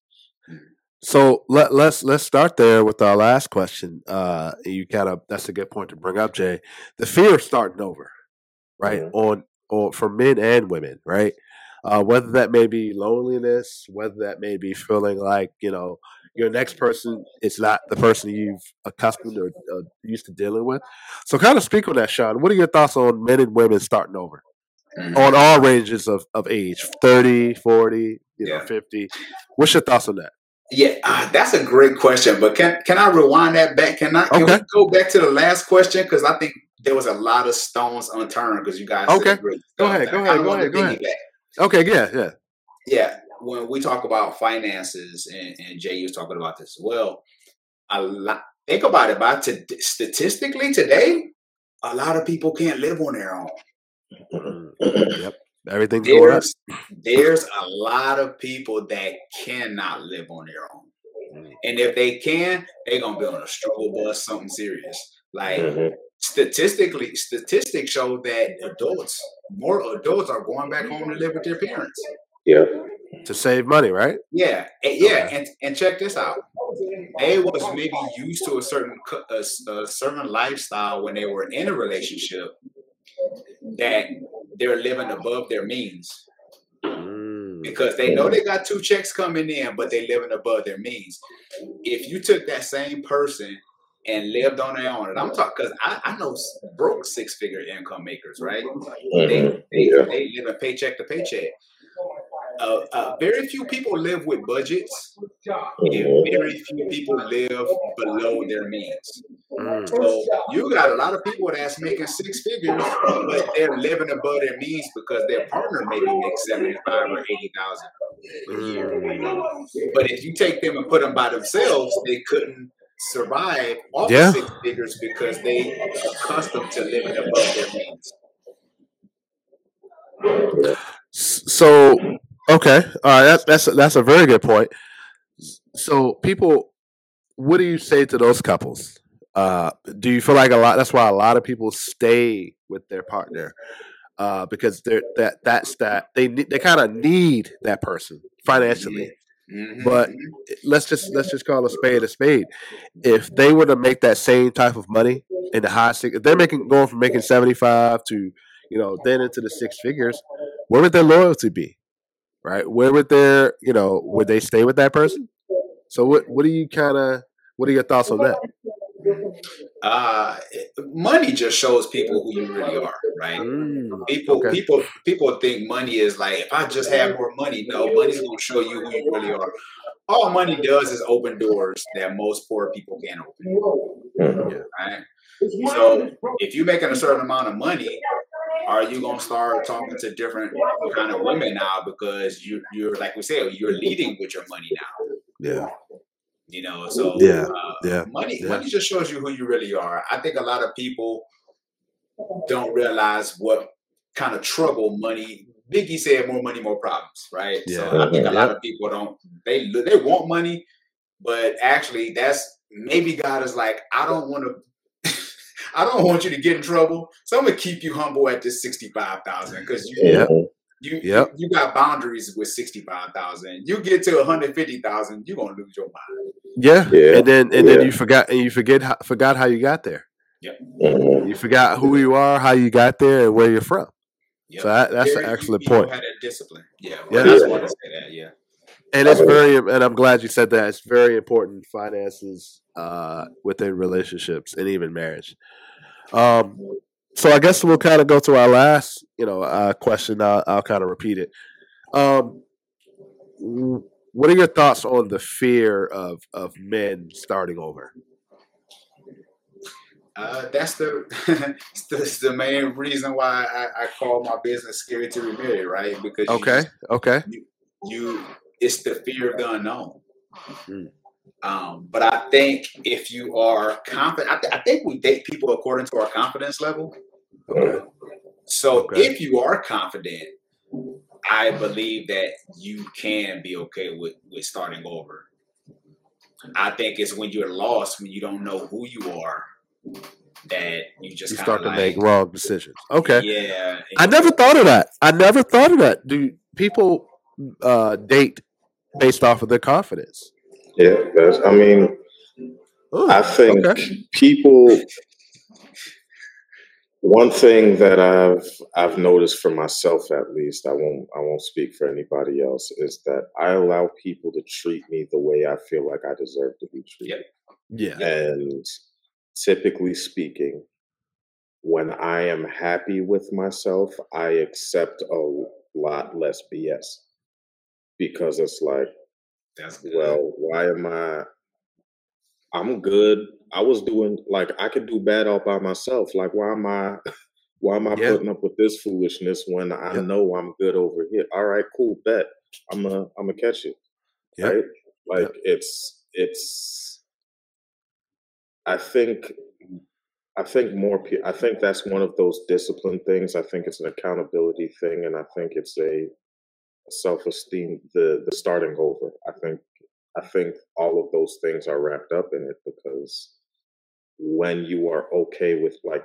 So let let's let's start there with our last question. Uh, you kind of that's a good point to bring up, Jay. The fear of starting over, right?
Mhm.
On on for men and women, right? Uh, whether that may be loneliness, whether that may be feeling like you know your next person is not the person you've accustomed or uh, used to dealing with. So, kind of speak on that, Sean. What are your thoughts on men and women starting over on all ranges of, of age, thirty, forty, you know,
Yeah.
fifty? What's your thoughts on that?
Yeah, uh, that's a great question. But can can I rewind that back? Can I can
Okay.
we go back to the last question? Because I think there was a lot of stones unturned because you guys
Okay.
said great
Go
stuff.
ahead,
I
go
kind
ahead,
of
go
want to
ahead, go ahead.
piggyback.
Okay, yeah, yeah.
Yeah, when we talk about finances, and, and Jay was talking about this as well. A lot. Think about it. By to, statistically today, a lot of people can't live on their own.
Mm, yep. Everything's going up.
There's there's a lot of people that cannot live on their own.
Mm.
And if they can, they're gonna be on a struggle bus, something serious. Like
Mhm.
statistically, statistics show that adults, more adults are going back home to live with their parents.
Yeah.
To save money, right?
Yeah, and, yeah,
Okay.
and and check this out. They was maybe used to a certain co- a, s- a certain lifestyle when they were in a relationship that they're living above their means.
Mm.
Because they know they got two checks coming in, but they living above their means. If you took that same person and lived on their own, and I'm talking because I, I know s- broke six figure income makers, right? They
Mhm.
they,
Yeah.
they live a paycheck to paycheck. Uh, uh, very few people live with budgets, and
Mhm.
very few people live below their means.
Mm.
So you got a lot of people that's making six figures, but they're living above their means because their partner maybe makes seventy-five or eighty thousand a year.
Mm.
But if you take them and put them by themselves, they couldn't survive off of
Yeah.
six figures because they accustomed to living above their means.
Yeah.
S- So, okay, all right. That's that's that's a very good point. So, people, what do you say to those couples? Uh, do you feel like a lot? That's why a lot of people stay with their partner. uh, because they're that that's that they they kind of need that person financially.
Mm-hmm.
But let's just let's just call a spade a spade. If they were to make that same type of money in the high six, if they're making going from making seventy five to you know then into the six figures, where would their loyalty be? Right? Where would their you know would they stay with that person? So what what do you kind of what are your thoughts on that?
Uh, money just shows people who you really are, right?
Mm,
People,
okay.
people, people think money is like, if I just have more money. No, money's gonna show you who you really are. All money does is open doors that most poor people can't open.
Mhm.
Right? So if you're making a certain amount of money, are you gonna start talking to different kind of women now because you you're like we said, you're leading with your money now.
Yeah.
You know, so
Yeah.
uh,
Yeah.
money
Yeah.
money just shows you who you really are. I think a lot of people don't realize what kind of trouble money. Biggie said, "More money, more problems." Right. So
Yeah.
I think a
Mhm.
lot
Yep.
of people don't. They they want money, but actually, that's maybe God is like, I don't want to. I don't want you to get in trouble, so I'm gonna keep you humble at this sixty-five thousand because you,
Yep.
Mhm.
you you
Yep.
you got boundaries with sixty-five thousand. You get to one hundred fifty thousand, you're gonna lose your mind.
Yeah.
Yeah.
And then and then
Yeah.
you forgot and you forget how, forgot how you got there.
Yep.
Mhm.
You forgot who you are, how you got there, and where you're from.
Yep.
So that, that's an
Very few
excellent
people
point.
had that discipline. Yeah. Well,
Yeah.
that's why I say that. Yeah.
And it's very and I'm glad you said that. It's very important finances uh, within relationships and even marriage. Um, so I guess we'll kind of go to our last, you know, uh, question. I'll, I'll kind of repeat it. Um, w- what are your thoughts on the fear of of men starting over?
Uh, that's the that's the main reason why I, I call my business "Scary to Remarry," right? Because you
Okay.
just
Okay.
you, you it's the fear of the unknown.
Mm.
Um, but I think if you are confident, I, th- I think we date people according to our confidence level.
Okay.
So
Okay.
if you are confident, I believe that you can be okay with with starting over. I think it's when you're lost, when you don't know who you are, that you just
You
kind
start
of
to
like,
make wrong decisions. Okay.
yeah.
I
and-
never thought of that. I never thought of that. Do people uh, date based off of their confidence?
Yeah. That's. I mean,
Oh,
I think
okay.
people. One thing that I've I've noticed for myself, at least, I won't I won't speak for anybody else, is that I allow people to treat me the way I feel like I deserve to be treated.
Yep.
Yeah.
And typically speaking, when I am happy with myself, I accept a lot less B S because it's like,
That's good.
well, why am I? I'm good. I was doing like I could do bad all by myself. Like, why am I? Why am I
Yeah.
putting up with this foolishness when I
Yep.
know I'm good over here? All right, cool, bet. I'm a I'm gonna catch it.
Yep.
Right? Like
Yep.
it's it's. I think I think more. pe- I think that's one of those discipline things. I think it's an accountability thing, and I think it's a self esteem. The the starting over. I think I think all of those things are wrapped up in it because when you are okay with like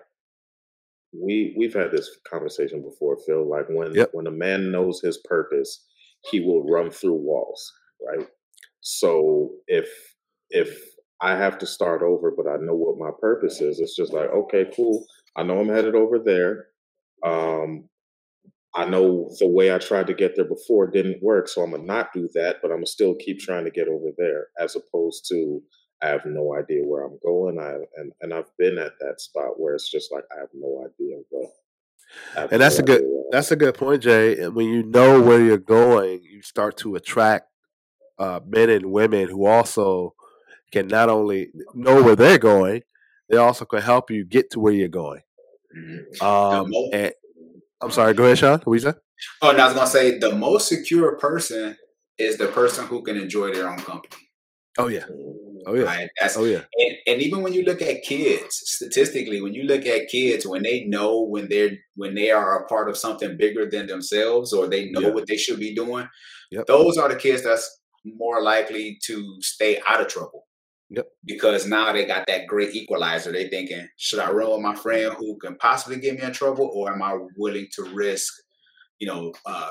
we we've had this conversation before, Phil. Like when
Yep.
when a man knows his purpose, he will run through walls, right? So if if I have to start over, but I know what my purpose is, it's just like, okay, cool. I know I'm headed over there. Um, I know the way I tried to get there before didn't work, so I'm gonna not do that, but I'm gonna still keep trying to get over there, as opposed to I have no idea where I'm going. I and and I've been at that spot where it's just like I have no idea, but I have
And that's
no
a good
idea where.
that's a good point, Jay. And when you know where you're going, you start to attract uh, men and women who also can not only know where they're going, they also can help you get to where you're going.
Mhm. The
Um,
mo-
and I'm sorry. Go ahead, Sean. What you say?
oh, and I was gonna say the most secure person is the person who can enjoy their own company.
Oh yeah.
Mm,
Oh yeah.
Right? That's
Oh yeah.
and, and even when you look at kids, statistically, when you look at kids, when they know when they're when they are a part of something bigger than themselves, or they know
Yeah.
what they should be doing,
Yep.
those are the kids that's more likely to stay out of trouble.
Yep.
Because now they got that great equalizer. They thinking, should I run with my friend who can possibly get me in trouble, or am I willing to risk, you know, uh,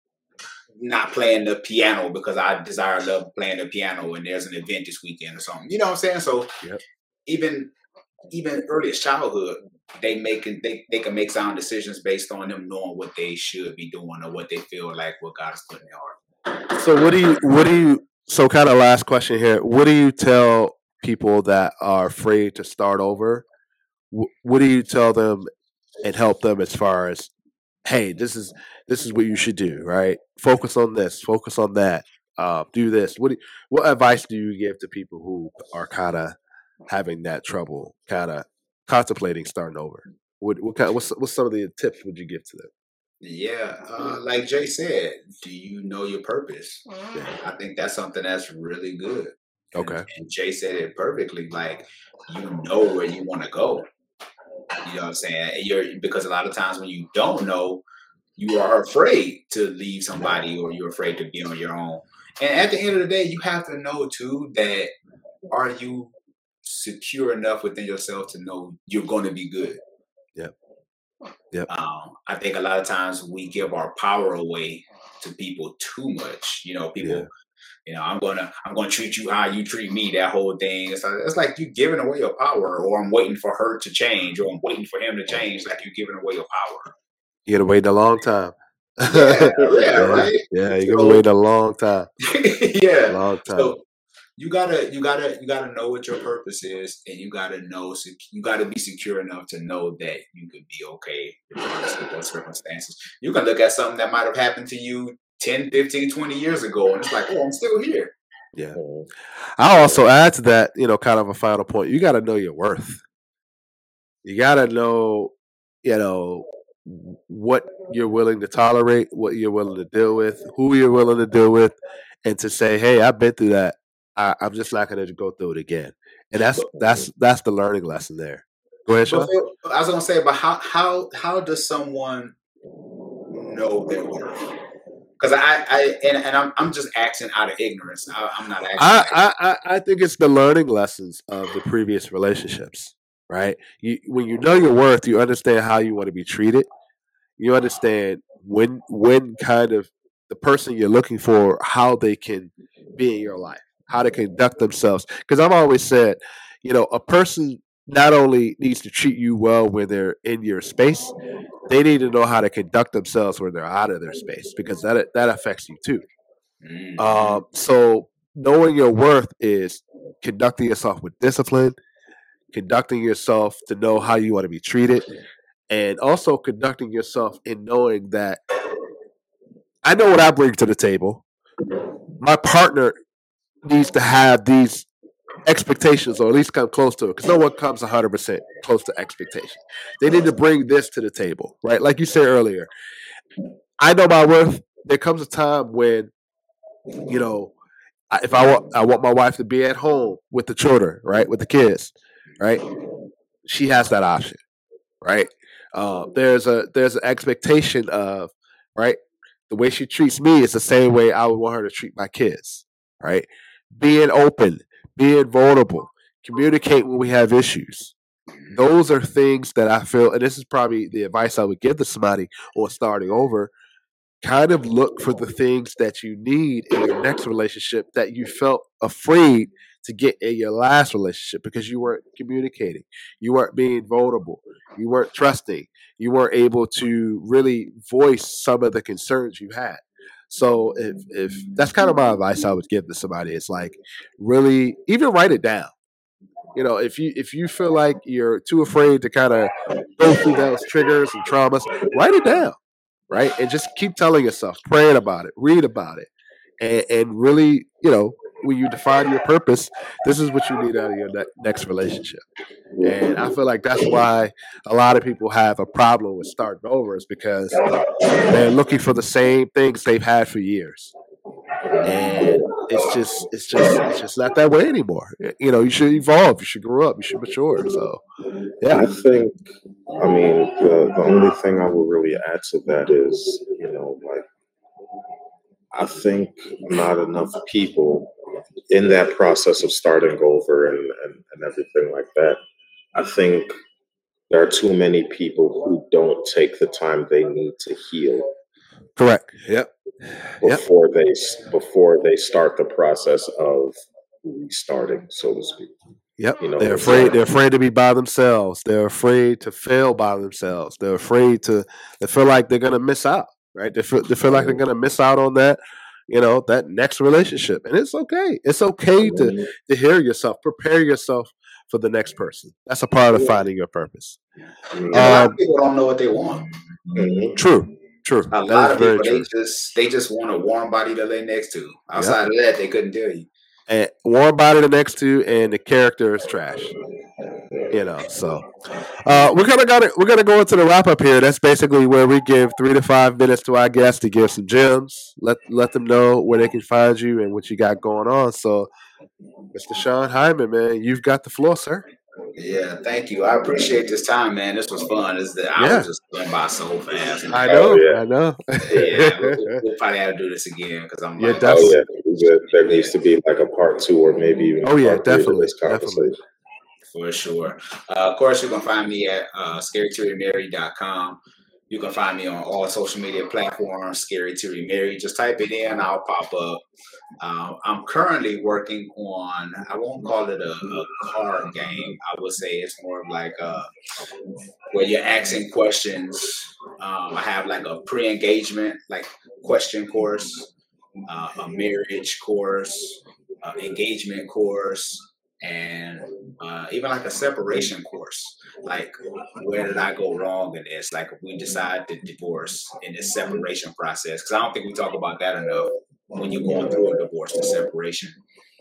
not playing the piano because I desire love playing the piano and there's an event this weekend or something. You know what I'm saying? So
Yep.
even even earliest childhood, they make they they can make sound decisions based on them knowing what they should be doing or what they feel like what God has put in their heart.
So what do you what do you so kind of last question here? What do you tell people that are afraid to start over? Wh- What do you tell them and help them as far as, hey, this is this is what you should do, right? Focus on this, focus on that, uh, do this. What do, what advice do you give to people who are kind of having that trouble, kind of contemplating starting over? What what kind, what's what's some of the tips would you give to them?
Yeah, uh, like Jay said, do you know your purpose?
Yeah.
I think that's something that's really good. And,
Okay.
and Jay said it perfectly. Like, you know where you want to go. You know what I'm saying? And you're because a lot of times when you don't know, you are afraid to leave somebody or you're afraid to be on your own. And at the end of the day, you have to know too that are you secure enough within yourself to know you're going to be good.
Yep. Yep.
Um, I think a lot of times we give our power away to people too much. You know, people,
Yeah.
you know, I'm gonna, I'm gonna treat you how you treat me. That whole thing. It's like, it's like you giving away your power, or I'm waiting for her to change, or I'm waiting for him to change. Like you're giving away your power.
You gotta wait a long time.
Yeah, yeah,
yeah,
right.
yeah, you're gonna
So,
wait a long time.
yeah.
Long time.
So you gotta, you gotta, you gotta know what your purpose is, and you gotta know, sec- you gotta be secure enough to know that you could be okay regardless of those circumstances. You can look at something that might have happened to you ten, fifteen, twenty years ago, and it's like, oh, I'm still here.
Yeah.
Mhm.
I'll also add to that, you know, kind of a final point. You gotta know your worth. You gotta know, you know, what you're willing to tolerate, what you're willing to deal with, who you're willing to deal with, and to say, "Hey, I've been through that. I, I'm just not going to go through it again." And that's
But,
that's that's the learning lesson there. Go ahead,
but
Sean.
Phil, I was gonna say, but how how how does someone know their worth? Because I, I and, and I'm I'm just acting out of ignorance. I, I'm not acting like
I, I I I think it's the learning lessons of the previous relationships, right? You when you know your worth, you understand how you want to be treated. You understand when when kind of the person you're looking for, how they can be in your life, how they conduct themselves. Because I've always said, you know, a person not only needs to treat you well when they're in your space, they need to know how to conduct themselves when they're out of their space, because that that affects you too.
Mhm.
Um, so knowing your worth is conducting yourself with discipline, conducting yourself to know how you want to be treated, and also conducting yourself in knowing that I know what I bring to the table. My partner needs to have these expectations, or at least come close to it, because no one comes one hundred percent close to expectation. They need to bring this to the table, right? Like you said earlier, I know my worth. There comes a time when, you know, I- if I want, I want my wife to be at home with the children, right, with the kids, right. She has that option, right? Uh, there's a there's an expectation of, right, the way she treats me is the same way I would want her to treat my kids, right? Being open, being vulnerable, communicate when we have issues. Those are things that I feel, and this is probably the advice I would give to somebody on starting over. Kind of look for the things that you need in your next relationship that you felt afraid to get in your last relationship because you weren't communicating, you weren't being vulnerable, you weren't trusting, you weren't able to really voice some of the concerns you had. So if if that's kind of my advice I would give to somebody, it's like really even write it down. You know, if you if you feel like you're too afraid to kind of go through those triggers and traumas, write it down, right? And just keep telling yourself, praying about it, read about it, and, and really, you know, when you define your purpose, this is what you need out of your ne- next relationship. And I feel like that's why a lot of people have a problem with starting over, is because they're looking for the same things they've had for years, and it's just, it's just, it's just not that way anymore. You know, you should evolve, you should grow up, you should mature. So, yeah,
I think, I mean, the, the only thing I would really add to that is, you know, like, I think not enough people in that process of starting over and, and, and everything like that, I think there are too many people who don't take the time they need to heal.
Correct. Yep.
Before yep. they before they start the process of restarting, so to speak.
Yep. You know, they're afraid. Like, they're afraid to be by themselves. They're afraid to fail by themselves. They're afraid to. They feel like they're gonna miss out. Right. They feel. They feel like they're gonna miss out on that. You know, that next relationship, and it's okay. It's okay to mm-hmm. to hear yourself. Prepare yourself for the next person. That's a part of finding your purpose.
Mm-hmm. Um, a lot of people don't know what they want.
Mm-hmm. True. True.
A that lot of people they just they just want a warm body to lay next to. Outside yep. of that, they couldn't tell you.
And warm body to next to, and the character is trash. You know, so uh, we're gonna gotta we're gonna go into the wrap up here. That's basically where we give three to five minutes to our guests to give some gems. Let let them know where they can find you and what you got going on. So, Mister Sean Hyman, man, you've got the floor, sir.
Yeah, thank you. I appreciate this time, man. This was fun. This the hour yeah. just went by so fast.
I know,
oh, yeah.
I know.
yeah, we'll, we'll probably have to do this again because I'm.
Yeah,
like,
definitely.
Oh, yeah. There needs to be like a part two or maybe even.
Oh yeah,
part
definitely,
this conversation.
definitely.
For sure. Uh, of course, you can find me at uh, scary to remarry dot com. You can find me on all social media platforms, Scary to Remarry. Just type it in, I'll pop up. Uh, I'm currently working on, I won't call it a, a card game. I would say it's more of like a, where you're asking questions. Um, I have like a pre-engagement, like question course, uh, a marriage course, uh, engagement course, and uh, even like a separation course. Like, where did I go wrong in this? Like, if we decide to divorce in this separation process, because I don't think we talk about that enough when you're going through a divorce, the separation.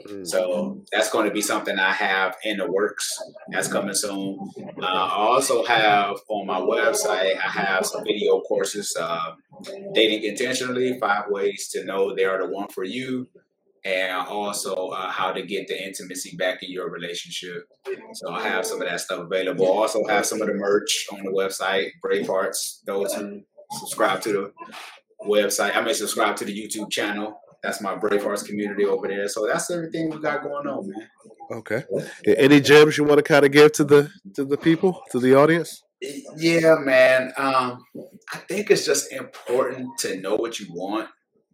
So that's going to be something I have in the works. That's coming soon. Uh, I also have on my website, I have some video courses, uh, Dating Intentionally, five ways to know they are the one for you. And also uh, how to get the intimacy back in your relationship. So I have some of that stuff available. I also have some of the merch on the website, Brave Hearts. Those who subscribe to the website, I mean, subscribe to the YouTube channel. That's my Brave Hearts community over there. So that's everything we got going on, man.
Okay. Any gems you want to kind of give to the to the people, to the audience?
Yeah, man. Um, I think it's just important to know what you want.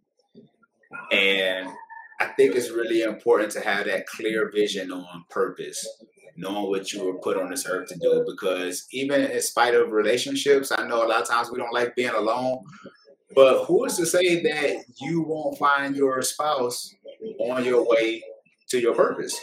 And I think it's really important to have that clear vision on purpose, knowing what you were put on this earth to do. Because even in spite of relationships, I know a lot of times we don't like being alone. But who is to say that you won't find your spouse on your way to your purpose?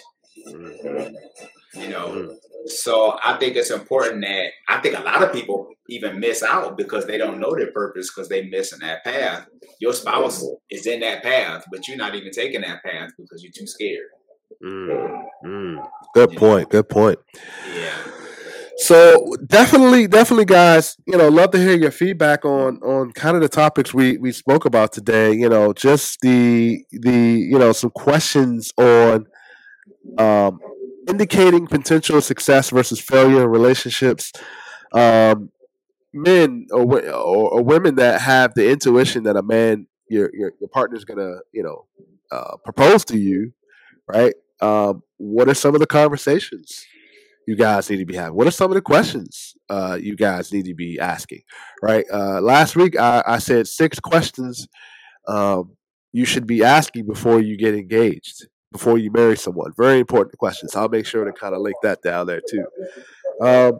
You know, so I think it's important that I think a lot of people even miss out because they don't know their purpose because they missing that path. Your spouse is in that path, but you're not even taking that path because you're too scared.
Mm, mm. Good point. Good point.
Yeah.
So definitely, definitely, guys, you know, love to hear your feedback on on kind of the topics we we spoke about today. You know, just the the you know some questions on um, indicating potential success versus failure in relationships. Um, men or, or or women that have the intuition that a man, your your, your partner's gonna, you know, uh, propose to you, right? Um, what are some of the conversations you guys need to be having? What are some of the questions uh, you guys need to be asking? Right. Uh, last week I, I said six questions um, you should be asking before you get engaged, before you marry someone. Very important questions. I'll make sure to kind of link that down there too. Um,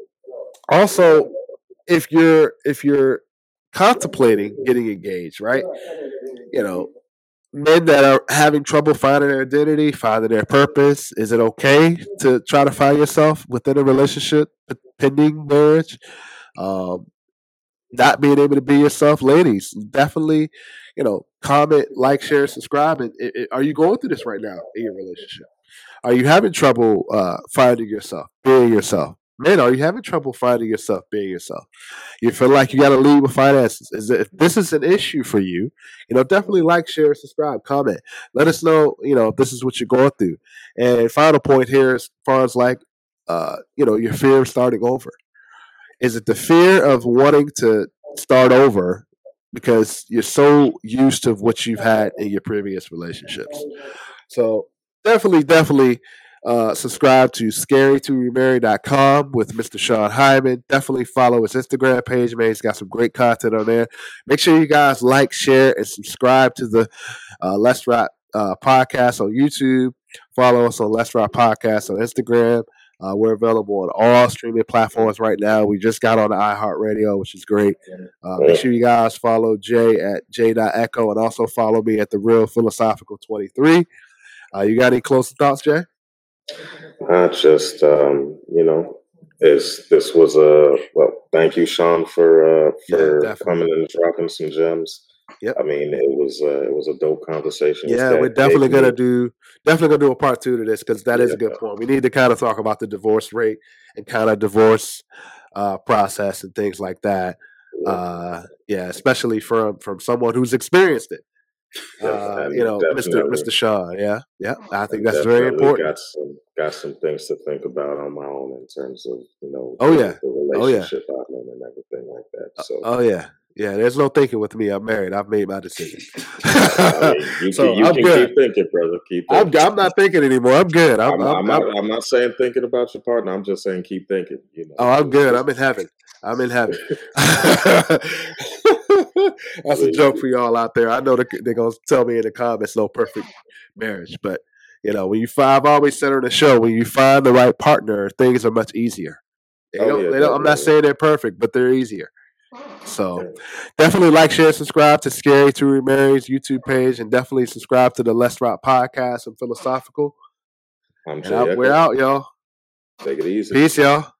also, if you're if you're contemplating getting engaged, right? You know, men that are having trouble finding their identity, finding their purpose, is it okay to try to find yourself within a relationship pending marriage? Um, not being able to be yourself, ladies, definitely, you know, comment, like, share, subscribe. And it, it, are you going through this right now in your relationship? Are you having trouble uh, finding yourself, being yourself? Men, are you having trouble finding yourself, being yourself? You feel like you got to lead with finances. Is it, if this is an issue for you, you know, definitely like, share, subscribe, comment. Let us know, you know, if this is what you're going through. And final point here, as far as like, uh, you know, your fear of starting over. Is it the fear of wanting to start over because you're so used to what you've had in your previous relationships? So definitely, definitely uh, subscribe to scary to remarry dot com with Mister Sean Hyman. Definitely follow his Instagram page, man. He's got some great content on there. Make sure you guys like, share, and subscribe to the uh, Let's Rock uh, podcast on YouTube. Follow us on Let's Rock Podcast on Instagram. Uh, we're available on all streaming platforms right now. We just got on the iHeartRadio, which is great. Uh, make sure you guys follow Jay at j dot echo and also follow me at The Real Philosophical twenty-three. Uh, you got any closing thoughts, Jay?
I just, um, you know, is this was a well. Thank you, Sean, for uh, for
Yeah,
coming and dropping some gems.
Yep.
I mean, it was uh, it was a dope conversation.
Yeah,
That
we're definitely
gave
gonna
me-
do definitely gonna do a part two to this because that is a
Yeah.
good point. We need to kind of talk about the divorce rate and kind of divorce uh, process and things like that. Uh, yeah, especially from from someone who's experienced it.
Yeah,
Uh,
and
you know, Mister
definitely-
Mister Shaw. Yeah, yeah. I think that's
definitely
very important.
Got some got some things to think about on my own in terms of you know
Oh,
the,
yeah.
the
Oh, yeah.
relationship outline and everything like that. So
Oh yeah, yeah. There's no thinking with me. I'm married. I've made my decision.
I mean, you,
So,
can, you
I'm
can
good.
keep thinking, brother. Keep
I'm,
thinking.
I'm not thinking anymore. I'm good. I'm,
I'm,
I'm,
I'm,
I'm,
not, I'm not saying thinking about your partner. I'm just saying keep thinking. You know.
oh, I'm good. I'm in heaven. I'm in heaven. That's a joke for y'all out there. I know they're, they're gonna tell me in the comments no perfect marriage, but you know when you find, I've always said on the show, when you find the right partner, things are much easier. They
Oh,
don't,
yeah,
they don't, I'm not
definitely.
saying they're perfect, but they're easier. So
Yeah.
definitely like, share, subscribe to Scary to Remarry's YouTube page, and definitely subscribe to the Let's Rock podcast and Philosophical.
I'm
And
Jay
I,
Echo.
we're out, y'all.
Take it easy.
Peace, y'all.